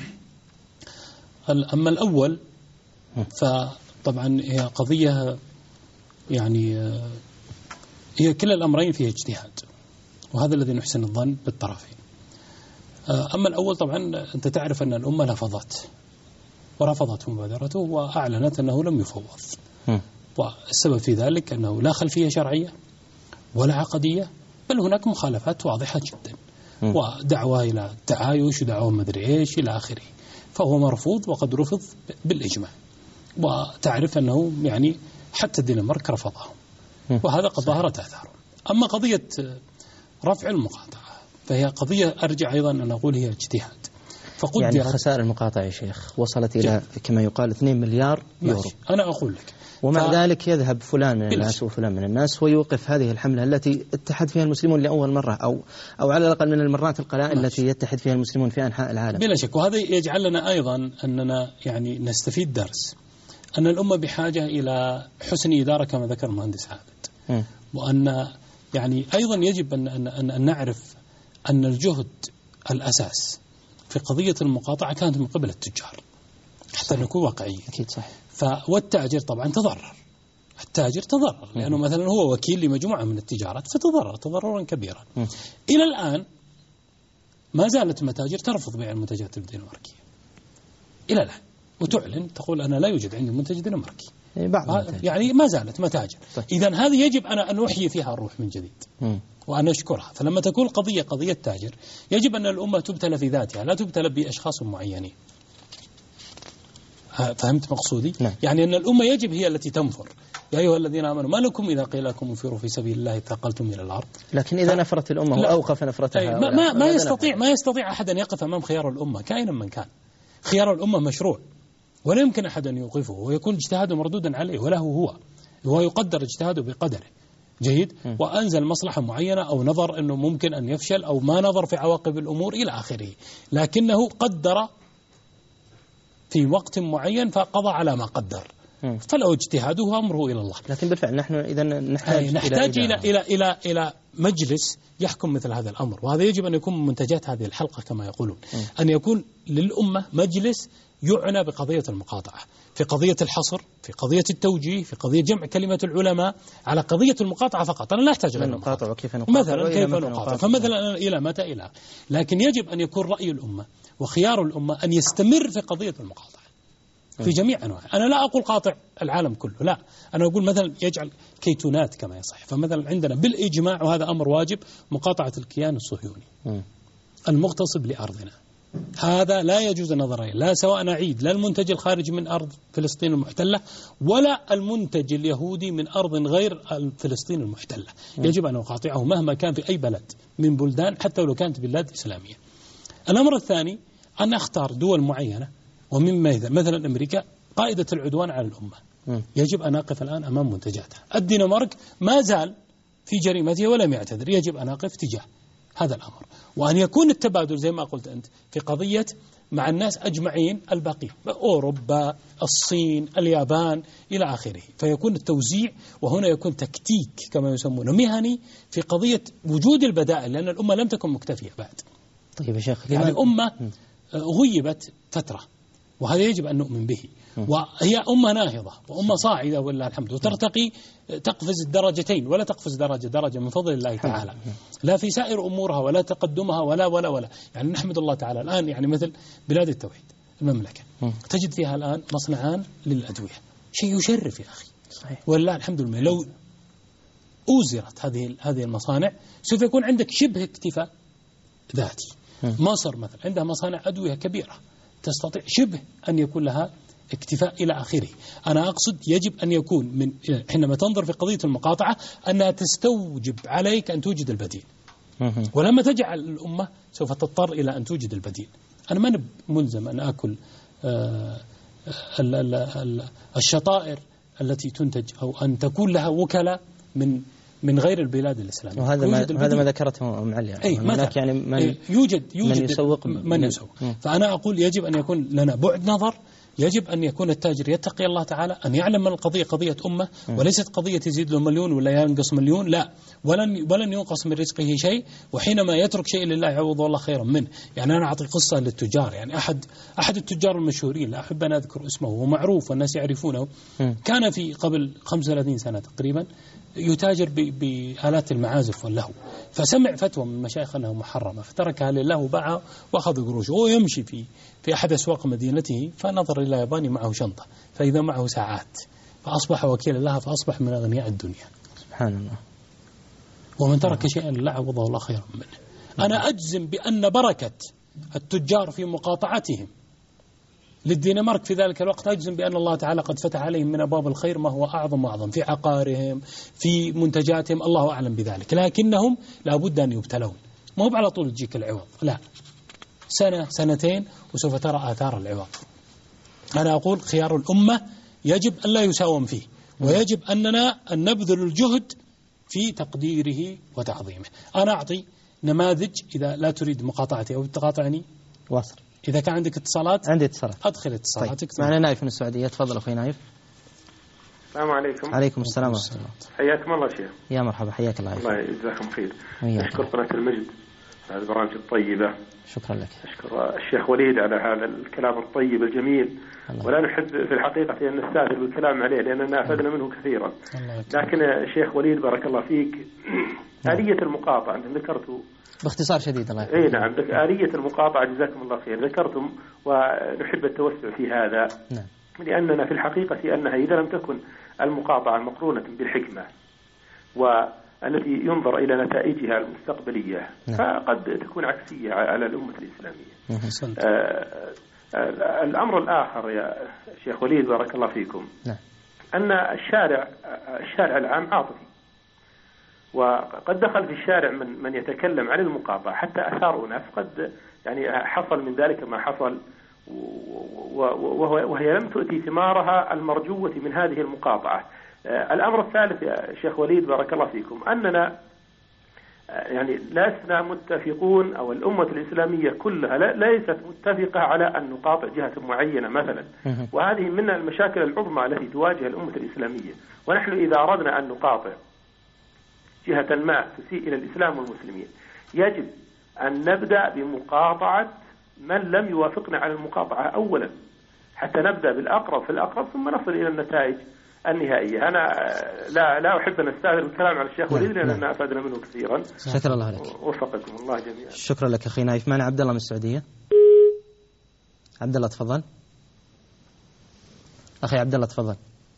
أما الأول فطبعا هي قضية يعني هي كلا الأمرين فيها اجتهاد، وهذا الذي نحسن الظن بالطرفين. أما الأول طبعا أنت تعرف أن الأمة لفظت ورفضت مبادرته وأعلنت أنه لم يفوض، والسبب في ذلك أنه لا خلفية شرعية ولا عقدية، بل هناك مخالفات واضحة جدا، ودعوة إلى التعايش ودعوة مدري إيش إلى آخره، فهو مرفوض وقد رفض بالإجماع. وتعرف أنه يعني حتى الدنمارك رفضه، وهذا قد ظهرت آثاره. أما قضية رفع المقاطعة فهي قضية أرجع أيضا أن أقول هي اجتهاد. يعني خسائر المقاطعة يا شيخ وصلت إلى كما يقال اثنين مليار يورو. أنا أقول لك، ومع ف... ذلك يذهب فلان من الناس وفلان من الناس ويوقف هذه الحملة التي اتحد فيها المسلمون لأول مرة، أو أو على الأقل من المرات القلائل التي يتحد فيها المسلمون في أنحاء العالم. بلا شك، وهذا يجعلنا أيضا أننا يعني نستفيد درس أن الأمة بحاجة إلى حسن إدارة كما ذكر المهندس عابد، وأن يعني أيضا يجب أن أن أن نعرف أن الجهد الأساس في قضية المقاطعة كانت من قبل التجار، حتى نكون واقعيين. أكيد صحيح. والتاجر طبعا تضرر، التاجر تضرر لأنه مثلا هو وكيل لمجموعة من التجارات فتضرر تضررا كبيرا. م. إلى الآن ما زالت المتاجر ترفض بيع المنتجات الدنماركية إلى الآن، وتعلن تقول أنا لا يوجد عندي منتج دنماركي، يعني ما زالت متاجر. طيب. إذن هذه يجب أنا أن أحيي فيها الروح من جديد م. وأن أشكرها. فلما تكون قضية قضية تاجر يجب أن الأمة تبتلى في ذاتها، لا تبتلى بأشخاص معينين. فهمت مقصودي؟ نعم. يعني أن الأمة يجب هي التي تنفر. يا أيها الذين آمنوا ما لكم إذا قيل لكم انفروا في سبيل الله ثقلتم إلى الأرض. لكن إذا ف... نفرت الأمة وأوقف نفرتها ما, ما, ما يستطيع ما يستطيع أحد أن يقف أمام خيار الأمة كائنا من كان. خيار الأمة مشروع ولا يمكن أحد أن يوقفه، ويكون اجتهاده مردودا عليه وله هو هو يقدر اجتهاده بقدره. جيد. م. وأنزل مصلحة معينة أو نظر أنه ممكن أن يفشل أو ما نظر في عواقب الأمور إلى آخره، لكنه قدر في وقت معين فقضى على ما قدر، م. فلو اجتهاده أمره إلى الله. لكن بالفعل نحن إذا نحتاج, نحتاج إلى, إلى, إلى, إلى مجلس يحكم مثل هذا الأمر، وهذا يجب أن يكون من منتجات هذه الحلقة كما يقولون. م. أن يكون للأمة مجلس يعنى بقضية المقاطعة، في قضية الحصر، في قضية التوجيه، في قضية جمع كلمة العلماء على قضية المقاطعة فقط. أنا لا أحتاج إلى المقاطعة وكيف نقاطع مثلا كيف نقاطع، فمثلا إلى متى إلى، لكن يجب أن يكون رأي الأمة وخيار الأمة أن يستمر في قضية المقاطعة في جميع أنواع. أنا لا أقول قاطع العالم كله، لا، أنا أقول مثلا يجعل كيتونات كما يصح. فمثلا عندنا بالإجماع وهذا أمر واجب مقاطعة الكيان الصهيوني المغتصب لأرضنا، هذا لا يجوز النظر إليه، لا سواء أعيد لا المنتج الخارج من أرض فلسطين المحتلة ولا المنتج اليهودي من أرض غير فلسطين المحتلة، يجب أن نقاطعه مهما كان في أي بلد من بلدان حتى لو كانت بلاد إسلامية. الأمر الثاني أن أختار دول معينة، ومن مثلا أمريكا قائدة العدوان على الأمة، يجب أن أقف الآن أمام منتجاتها. الدنمارك ما زال في جريمته ولم يعتذر، يجب أن أقف تجاه هذا الأمر، وأن يكون التبادل زي ما قلت أنت في قضية مع الناس أجمعين الباقين، أوروبا، الصين، اليابان إلى آخره. فيكون التوزيع، وهنا يكون تكتيك كما يسمونه مهني في قضية وجود البدائل، لأن الأمة لم تكن مكتفية بعد. طيب يا شيخ، يعني الأمة غيبت فترة، وهذا يجب أن نؤمن به. وهي أمة ناهضة وأمة صاعدة ولله الحمد، وترتقي تقفز الدرجتين ولا تقفز درجة درجة من فضل الله تعالى، لا في سائر أمورها ولا تقدمها ولا ولا ولا يعني نحمد الله تعالى. الآن يعني مثل بلاد التوحيد المملكة تجد فيها الآن مصنعان للأدوية، شيء يشرف يا أخي ولله الحمد لله. لو أوزرت هذه هذه المصانع سوف يكون عندك شبه اكتفاء ذاتي. مصر مثلا عندها مصانع أدوية كبيرة تستطيع شبه أن يكون لها اكتفاء إلى آخره. أنا أقصد يجب أن يكون من حينما تنظر في قضية المقاطعة أنها تستوجب عليك أن توجد البديل، ولما تجعل الأمة سوف تضطر إلى أن توجد البديل. أنا ما ملزم أن أكل الشطائر التي تنتج أو أن تكون لها وكلاء من من غير البلاد الإسلامية. وهذا ما هذا ما ذكرته معلي. أي هناك يعني من يوجد يوجد من يسوق من يسوق. فأنا أقول يجب أن يكون لنا بعد نظر، يجب أن يكون التاجر يتقي الله تعالى، أن يعلم من القضية قضية أمة وليست قضية يزيد له مليون ولا ينقص مليون، لا، ولن ولن ينقص من رزقه شيء، وحينما يترك شيء لله يعوض الله خيرا منه. يعني أنا أعطي قصة للتجار، يعني أحد أحد التجار المشهورين لا أحب أن أذكر اسمه ومعروف والناس يعرفونه، كان في قبل خمسة وثلاثين سنة تقريبا يتاجر بآلات المعازف واللهو، فسمع فتوى من مشايخ أنها محرمة فتركها لله وباعها وأخذ قروشه. وهو يمشي في في أحد أسواق مدينته فنظر إلى ياباني معه شنطة فإذا معه ساعات، فأصبح وكيلا لها، فأصبح من أغنياء الدنيا. سبحان الله. ومن ترك شيئا لله عوضه الله خيرا منه. أنا أجزم بأن بركة التجار في مقاطعتهم للدنمارك في ذلك الوقت، أجزم بأن الله تعالى قد فتح عليهم من أبواب الخير ما هو أعظم وأعظم في عقارهم في منتجاتهم، الله أعلم بذلك. لكنهم لابد أن يبتلون، ما هو على طول تجيك العوض، لا، سنة سنتين وسوف ترى آثار العوض. أنا أقول خيار الأمة يجب أن لا يساوم فيه، ويجب أننا أن نبذل الجهد في تقديره وتعظيمه. أنا أعطي نماذج إذا لا تريد مقاطعتي أو تقاطعني واصل. إذا كان عندك اتصالات عندي اتصالات أدخل اتصالاتك. طيب. معنا نايف من السعودية، تفضل أخوي نايف. السلام عليكم. عليكم السلام ورحمة الله. حياكم الله شيخ. يا مرحبا، حياك الله. الله يجزاكم خير. أشكر قناة المجد على البرامج الطيبة. شكرا لك. أشكر الشيخ وليد على هذا الكلام الطيب الجميل، ولا نحب في الحقيقة أن نستاذن بالكلام عليه لأننا أفدنا منه كثيرا. لكن الشيخ وليد بارك الله فيك، آلية المقاطعة أنتم ذكرتوا باختصار شديد. الله يحفظك. اي نعم، آلية المقاطعة جزاكم الله خير ذكرتم، ونحب التوسع في هذا. نعم. لأننا في الحقيقة أنها إذا لم تكن المقاطعة مقرونة بالحكمة والتي ينظر إلى نتائجها المستقبلية، نعم، فقد تكون عكسية على الأمة الإسلامية. آه آه الأمر الآخر يا شيخ وليد بارك الله فيكم، نعم، أن الشارع الشارع العام عاطفي، وقد دخل في الشارع من من يتكلم عن المقاطعة حتى أثار أناس قد يعني حصل من ذلك ما حصل، وهي لم تؤتي ثمارها المرجوة من هذه المقاطعة. الأمر الثالث يا شيخ وليد بارك الله فيكم، أننا يعني لسنا متفقون أو الأمة الإسلامية كلها ليست متفقة على أن نقاطع جهة معينة مثلا، وهذه من المشاكل العظمى التي تواجه الأمة الإسلامية. ونحن إذا أردنا أن نقاطع جهة ما تسيء إلى الإسلام والمسلمين يجب أن نبدأ بمقاطعة من لم يوافقنا على المقاطعة أولا، حتى نبدأ بالأقرب في الأقرب ثم نصل إلى النتائج النهائية. أنا لا لا أحب أن أستاذن الكلام على الشيخ وليد لأننا أفادنا منه كثيرا. شكرا الله لك. وفقكم الله جميعا. شكرا لك أخي نايف. معنا عبد الله من السعودية. عبد الله تفضل. أخي عبد الله تفضل.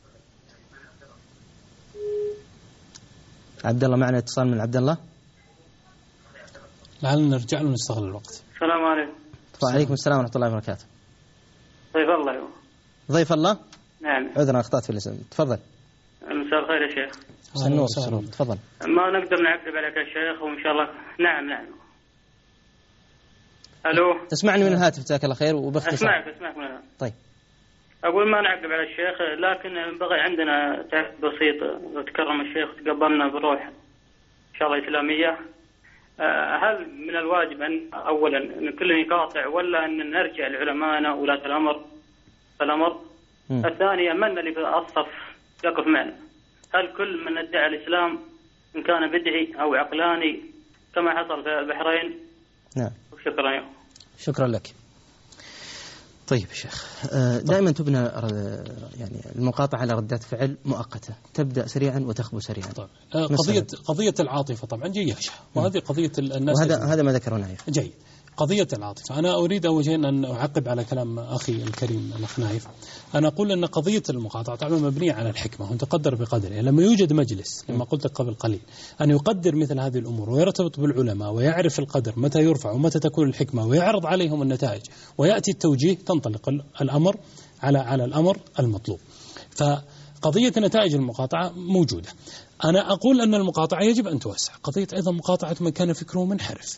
عبد الله معنا اتصال من عبد الله. لعلنا نرجع له ونستغل الوقت. السلام عليكم. وعليكم السلام ورحمة الله وبركاته. ضيف الله. ضيف الله. نعم. عذرا أخطأت في الاسم. تفضل. مساء الخير يا شيخ. سنور سنور تفضل. ما نقدر نعقب عليك يا شيخ وإن شاء الله. نعم نعم. ألو. تسمعني من الهاتف جزاك الله خير وباختصار. أسمعك أسمعك من الهاتف. طيب. أقول ما نعقب على الشيخ، لكن بغي عندنا تعب بسيط، لو تكرم الشيخ وتقبلنا بروح إن شاء الله إسلامية. هل من الواجب أن أولا أن كل يقاطع ولا أن نرجع لعلمائنا ولاة الأمر الأمر م. الثانية من اللي في الصف يقف معنا؟ هل كل من ادعى الإسلام إن كان بدعي أو عقلاني كما حصل في البحرين؟ نعم. شكرا. شكرا لك. طيب شيخ، دائما تبنى يعني المقاطعة على ردات فعل مؤقتة تبدأ سريعا وتخبو سريعا. طبعا. قضية قضية العاطفة طبعا جياشة، وهذه قضية الناس، وهذا هذا ما ذكرونه. جيد. قضية العاطفة، أنا أريد أوجه أن أعقب على كلام أخي الكريم الأخ نايف. أنا أقول أن قضية المقاطعة طبعا مبنية على الحكمة، وأن تقدر بقدرها. لما يوجد مجلس لما قلت قبل قليل أن يقدر مثل هذه الأمور ويرتبط بالعلماء ويعرف القدر متى يرفع ومتى تكون الحكمة ويعرض عليهم النتائج ويأتي التوجيه، تنطلق الأمر على على الأمر المطلوب. فقضية نتائج المقاطعة موجودة. أنا أقول أن المقاطعة يجب أن توسع. قضية أيضا مقاطعة من كان فكره منحرف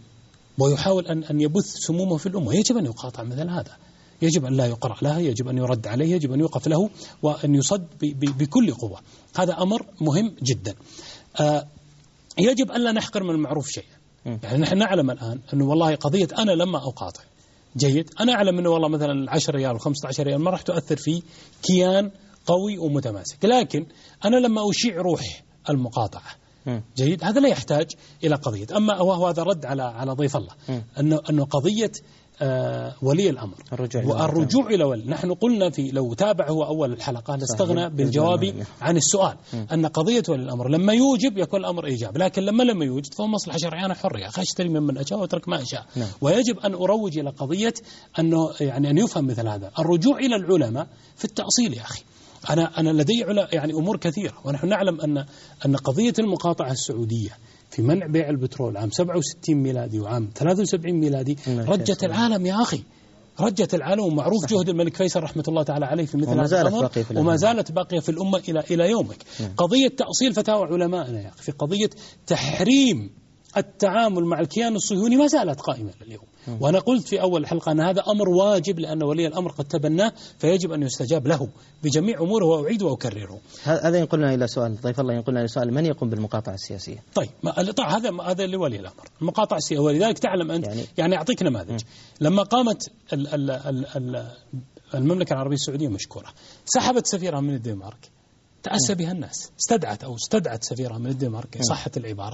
ويحاول أن أن يبث سمومه في الأمة، يجب أن يقاطع مثل هذا، يجب أن لا يقرأ لها، يجب أن يرد عليه، يجب أن يوقف له وأن يصد بكل قوة. هذا أمر مهم جدا. آه يجب أن لا نحقر من المعروف شيئا. يعني نحن نعلم الآن أنه والله قضية أنا لما أقاطع جيد، أنا أعلم أنه والله مثلا العشر ريال وخمسة عشر ريال ما راح تؤثر في كيان قوي ومتماسك، لكن أنا لما أشيع روح المقاطعة جيد، هذا لا يحتاج إلى قضية. أما وهو هذا رد على على ضيف الله أنه أنه قضية آه ولي الأمر الرجوع والرجوع إلى ولي. نحن قلنا في لو تابع هو أول الحلقة لاستغنى بالجواب عن السؤال أن قضية ولي الأمر لما يوجب يكون الأمر إيجاب، لكن لما لما يوجد فهو مصلحة شرعية. أنا حر يا أخي أشتري ممن أشاء وأترك ما أشاء. ويجب أن أروج إلى قضية أنه يعني أن يفهم مثل هذا الرجوع إلى العلماء في التأصيل. يا أخي أنا أنا لدي يعني أمور كثيرة، ونحن نعلم أن أن قضية المقاطعة السعودية في منع بيع البترول عام سبعة وستين ميلادي وعام ثلاثة وسبعين ميلادي رجت العالم يا أخي، رجت العالم. ومعروف جهد الملك فيصل رحمة الله تعالى عليه في مثل هذا الأمر، وما زالت باقية في الأمة إلى إلى يومك. قضية تأصيل فتاوى علمائنا يا أخي في قضية تحريم التعامل مع الكيان الصهيوني ما زالت قائمة لليوم. وأنا قلت في أول الحلقة أن هذا أمر واجب لأن ولي الأمر قد تبناه، فيجب أن يستجاب له بجميع أموره، وأعيد وأكرره. هذا ينقلنا إلى سؤال ضيف الله، ينقلنا إلى سؤال من يقوم بالمقاطعة السياسية؟ طيب طبعا هذا هذا لولي الأمر المقاطعة السياسية، ولذلك تعلم أنت يعني, يعني أعطيك نماذج. لما قامت ال ال ال ال المملكة العربية السعودية مشكورة، سحبت سفيرها من الدنمارك، تأسى بها الناس، استدعت أو استدعت سفيرها من الدنمارك صحت العبارة،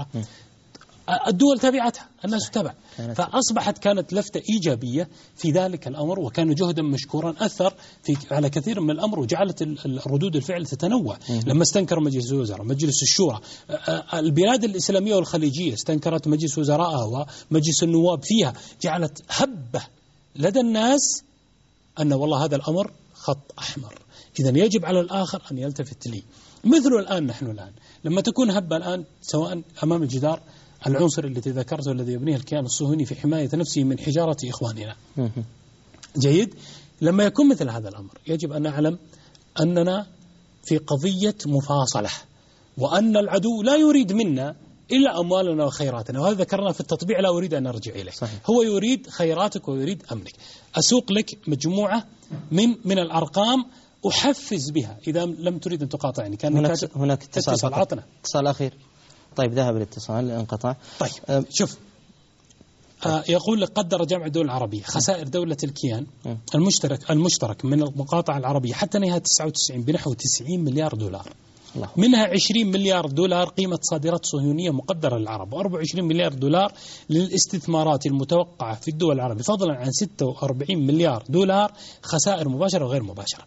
الدول تبعتها، الناس تبع، فأصبحت كانت لفتة إيجابية في ذلك الأمر، وكان جهدا مشكورا أثر في على كثير من الأمر، وجعلت الردود الفعل تتنوع. لما استنكر مجلس الوزراء، مجلس الشورى، البلاد الإسلامية والخليجية استنكرت مجلس وزرائها ومجلس النواب فيها، جعلت هبة لدى الناس أن والله هذا الأمر خط أحمر، إذن يجب على الآخر أن يلتفت لي. مثل الآن نحن الآن لما تكون هبة الآن سواء أمام الجدار العنصر الذي ذكرته الذي يبنيه الكيان الصهيوني في حماية نفسه من حجارة إخواننا جيد، لما يكون مثل هذا الأمر يجب أن نعلم أننا في قضية مفاصلة، وأن العدو لا يريد منا إلا أموالنا وخيراتنا، وهذا ذكرنا في التطبيع لا أريد أن أرجع إليه. صحيح. هو يريد خيراتك ويريد أمنك. أسوق لك مجموعة من من الأرقام أحفز بها إذا لم تريد أن تقاطعني. كان هناك هناك اتصال عطنا اتصال أخير. طيب ذهب الاتصال انقطع. طيب أه شوف آه يقول لك قدر جامعة الدول العربية خسائر دولة الكيان المشترك المشترك من المقاطعة العربية حتى نهاية تسعة وتسعين بنحو تسعين مليار دولار، الله. منها عشرين مليار دولار قيمة صادرات صهيونية مقدرة للعرب، وأربعة وعشرين مليار دولار للاستثمارات المتوقعة في الدول العربية، فضلا عن ستة وأربعين مليار دولار خسائر مباشرة وغير مباشرة.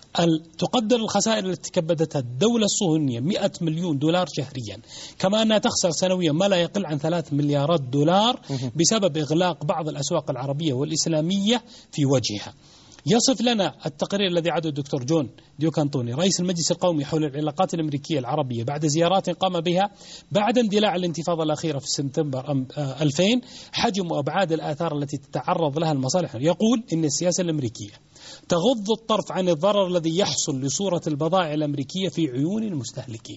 تقدر الخسائر التي تكبدتها الدولة الصهيونية مئة مليون دولار شهريا، كما أنها تخسر سنويا ما لا يقل عن ثلاث مليارات دولار بسبب إغلاق بعض الأسواق العربية والإسلامية في وجهها. يصف لنا التقرير الذي عده الدكتور جون ديوكانتوني رئيس المجلس القومي حول العلاقات الأمريكية العربية بعد زيارات قام بها بعد اندلاع الانتفاضة الأخيرة في سبتمبر ألفين، حجم وأبعاد الآثار التي تتعرض لها المصالح. يقول إن السياسة الأمريكية تغض الطرف عن الضرر الذي يحصل لصورة البضائع الأمريكية في عيون المستهلكين.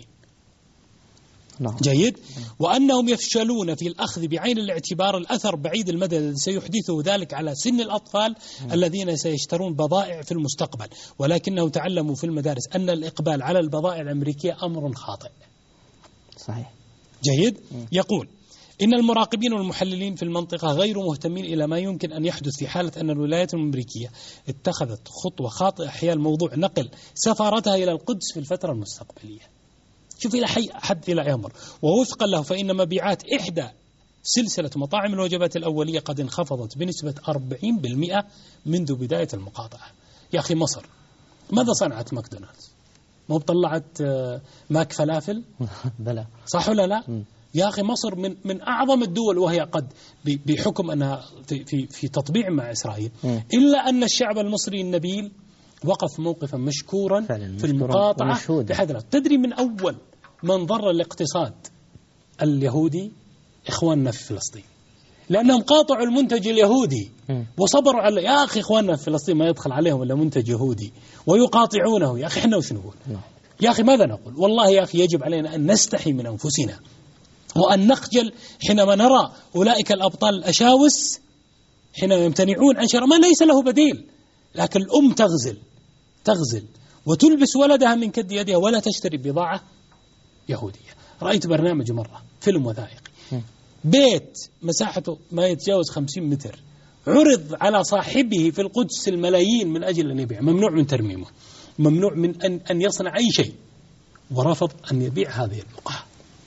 نعم. جيد. وأنهم يفشلون في الأخذ بعين الاعتبار الأثر بعيد المدى الذي سيحدثه ذلك على سن الأطفال نعم. الذين سيشترون بضائع في المستقبل، ولكنهم تعلموا في المدارس أن الإقبال على البضائع الأمريكية أمر خاطئ. صحيح. جيد. يقول إن المراقبين والمحللين في المنطقة غير مهتمين إلى ما يمكن أن يحدث في حالة أن الولايات الأمريكية اتخذت خطوة خاطئة حيال موضوع نقل سفارتها إلى القدس في الفترة المستقبلية. شوف إلى حي حد إلى أمر. ووفقا له فإن مبيعات إحدى سلسلة مطاعم الوجبات الأولية قد انخفضت بنسبة أربعين بالمئة منذ بداية المقاطعة. يا أخي مصر ماذا صنعت ماكدونالدز؟ مو طلعت ماك فلافل؟ بلى صح ولا لا؟ م. يا أخي مصر من من أعظم الدول، وهي قد بحكم أنها في في في تطبيع مع إسرائيل، م. إلا أن الشعب المصري النبيل وقف موقفا مشكورا في المقاطعة بحذر. تدري من أول من ضر الاقتصاد اليهودي إخواننا في فلسطين، لأنهم قاطعوا المنتج اليهودي وصبروا على. يا أخي إخواننا في فلسطين ما يدخل عليهم إلا منتج يهودي ويقاطعونه. يا أخي إحنا وش نقول؟ يا أخي ماذا نقول؟ والله يا أخي يجب علينا أن نستحي من أنفسنا وأن نخجل حينما نرى أولئك الأبطال الأشاوس حينما يمتنعون عن شراء ما ليس له بديل. لكن الأم تغزل تغزل وتلبس ولدها من كد يدها ولا تشتري بضاعة يهودية. رأيت برنامج مرة فيلم وثائقي، بيت مساحته ما يتجاوز خمسين متر عرض على صاحبه في القدس الملايين من أجل أن يبيع، ممنوع من ترميمه، ممنوع من أن أن يصنع أي شيء، ورفض أن يبيع هذه البقعة.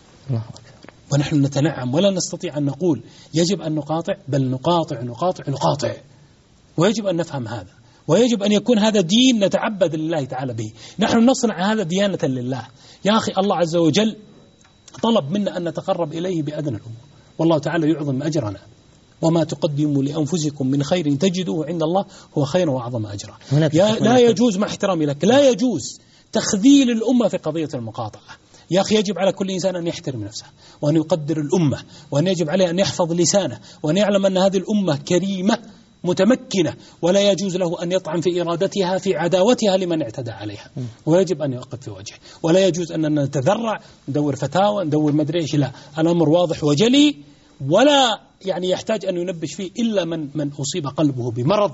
ونحن نتنعم ولا نستطيع أن نقول يجب أن نقاطع، بل نقاطع نقاطع نقاطع. ويجب أن نفهم هذا، ويجب أن يكون هذا دين نتعبد لله تعالى به. نحن نصنع هذا ديانة لله. يا أخي الله عز وجل طلب منا أن نتقرب إليه بأدنى الأمور، والله تعالى يعظم أجرنا. وما تقدموا لأنفسكم من خير تجدوه عند الله هو خير وأعظم أجرا. لا يجوز مع احترامي لك، لا يجوز تخذيل الأمة في قضية المقاطعة. يا أخي يجب على كل إنسان أن يحترم نفسه وأن يقدر الأمة، وأن يجب عليه أن يحفظ لسانه، وأن يعلم أن هذه الأمة كريمة متمكنة، ولا يجوز له أن يطعن في إرادتها في عداوتها لمن اعتدى عليها، ويجب أن يوقف في وجهه. ولا يجوز أن نتذرع ندور فتاوى ندور مدري إيش، لا، الأمر واضح وجلي، ولا يعني يحتاج أن ينبش فيه إلا من من أصيب قلبه بمرض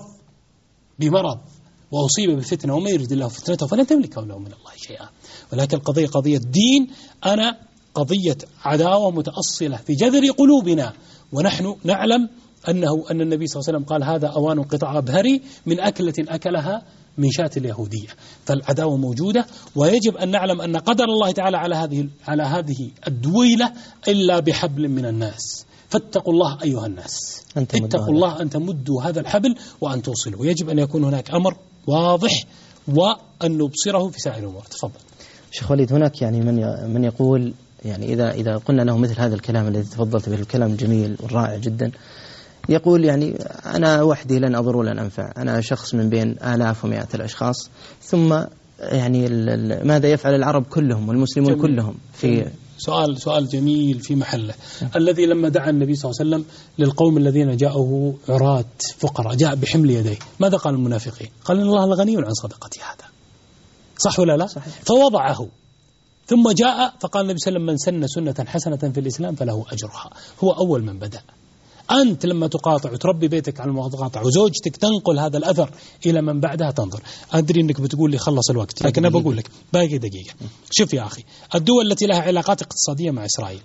بمرض وأصيب بفتنة، وما يريد الله فتنته فلن تملك له من الله شيئا. ولكن القضية قضية دين، أنا قضية عداوة متأصلة في جذر قلوبنا، ونحن نعلم أنه أن النبي صلى الله عليه وسلم قال هذا أوان قطع أبهري من أكلة أكلها من شاة اليهودية. فالعداوة موجودة، ويجب أن نعلم أن قدر الله تعالى على هذه على هذه الدويلة إلا بحبل من الناس. فاتقوا الله أيها الناس، اتقوا الله أن تمدوا هذا الحبل وأن توصلوا. يجب أن يكون هناك أمر واضح وأن نبصره في سائر الأمور. تفضل شيخ وليد. هناك يعني من من يقول يعني إذا إذا قلنا له مثل هذا الكلام الذي تفضلت به، الكلام الجميل والرائع جدا، يقول يعني أنا وحدي لن أضر ولن أنفع، أنا شخص من بين آلاف ومئات الأشخاص، ثم يعني ماذا يفعل العرب كلهم والمسلمون جميل. كلهم في سؤال سؤال جميل في محله. الذي لما دعا النبي صلى الله عليه وسلم للقوم الذين جاءوه عراة فقراء جاء بحمل يديه، ماذا قال المنافقين؟ قال إن الله لغني عن صدقتي هذا، صح ولا لا؟ صحيح. فوضعه، ثم جاء فقال النبي صلى الله عليه وسلم من سن سنة حسنة في الإسلام فله أجرها. هو أول من بدأ. أنت لما تقاطع وتربي بيتك على المقاطعة وزوجتك تنقل هذا الأثر إلى من بعدها تنظر. أدري أنك بتقول لي خلص الوقت، لكن أنا بقول لك باقي دقيقة. شوف يا أخي، الدول التي لها علاقات اقتصادية مع إسرائيل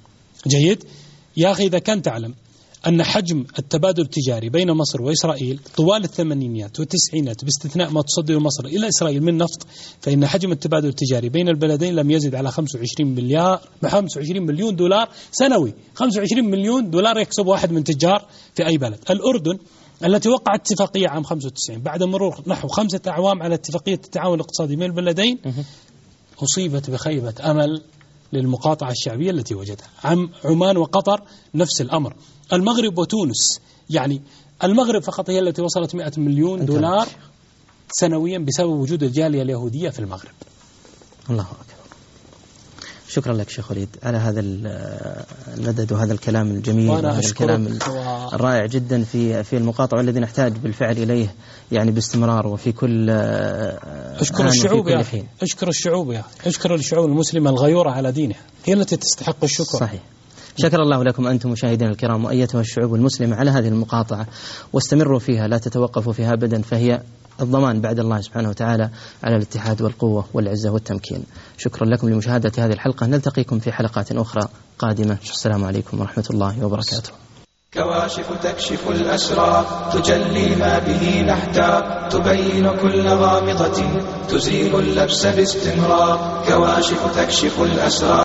جيد يا أخي، إذا كان تعلم أن حجم التبادل التجاري بين مصر وإسرائيل طوال الثمانينيات والتسعينات باستثناء ما تصدر مصر إلى إسرائيل من نفط، فإن حجم التبادل التجاري بين البلدين لم يزد على خمسة وعشرين مليار خمسة وعشرين مليون دولار سنوي. خمسة وعشرين مليون دولار يكسب واحد من تجار في أي بلد. الأردن التي وقعت اتفاقية عام خمسة وتسعين بعد مرور نحو خمسة أعوام على اتفاقية التعاون الاقتصادي بين البلدين، أصيبت بخيبة أمل للمقاطعة الشعبية التي وجدها. عم عمان وقطر نفس الأمر. المغرب وتونس، يعني المغرب فقط هي التي وصلت مئة مليون دولار سنويا بسبب وجود الجالية اليهودية في المغرب. الله أكبر. شكرا لك شيخ وليد على هذا المدد وهذا الكلام الجميل وهذا الكلام الرائع جدا في في المقاطعة الذي نحتاج بالفعل إليه يعني باستمرار وفي كل أشكر الشعوب يا أخي، أشكر الشعوب يا أشكر الشعوب المسلمة الغيورة على دينها، هي التي تستحق الشكر. صحيح. شكر الله لكم أنتم مشاهدينا الكرام وأيتها الشعوب المسلمة على هذه المقاطعة، واستمروا فيها لا تتوقفوا فيها أبدا، فهي الضمان بعد الله سبحانه وتعالى على الاتحاد والقوة والعزة والتمكين. شكرا لكم لمشاهدة هذه الحلقة، نلتقيكم في حلقات أخرى قادمة. السلام عليكم ورحمة الله وبركاته. كواشف تكشف الأسرار، تجلي ما به نحتار، تبين كل غامضة، تزيل اللبس باستمرار. كواشف تكشف الأسرار.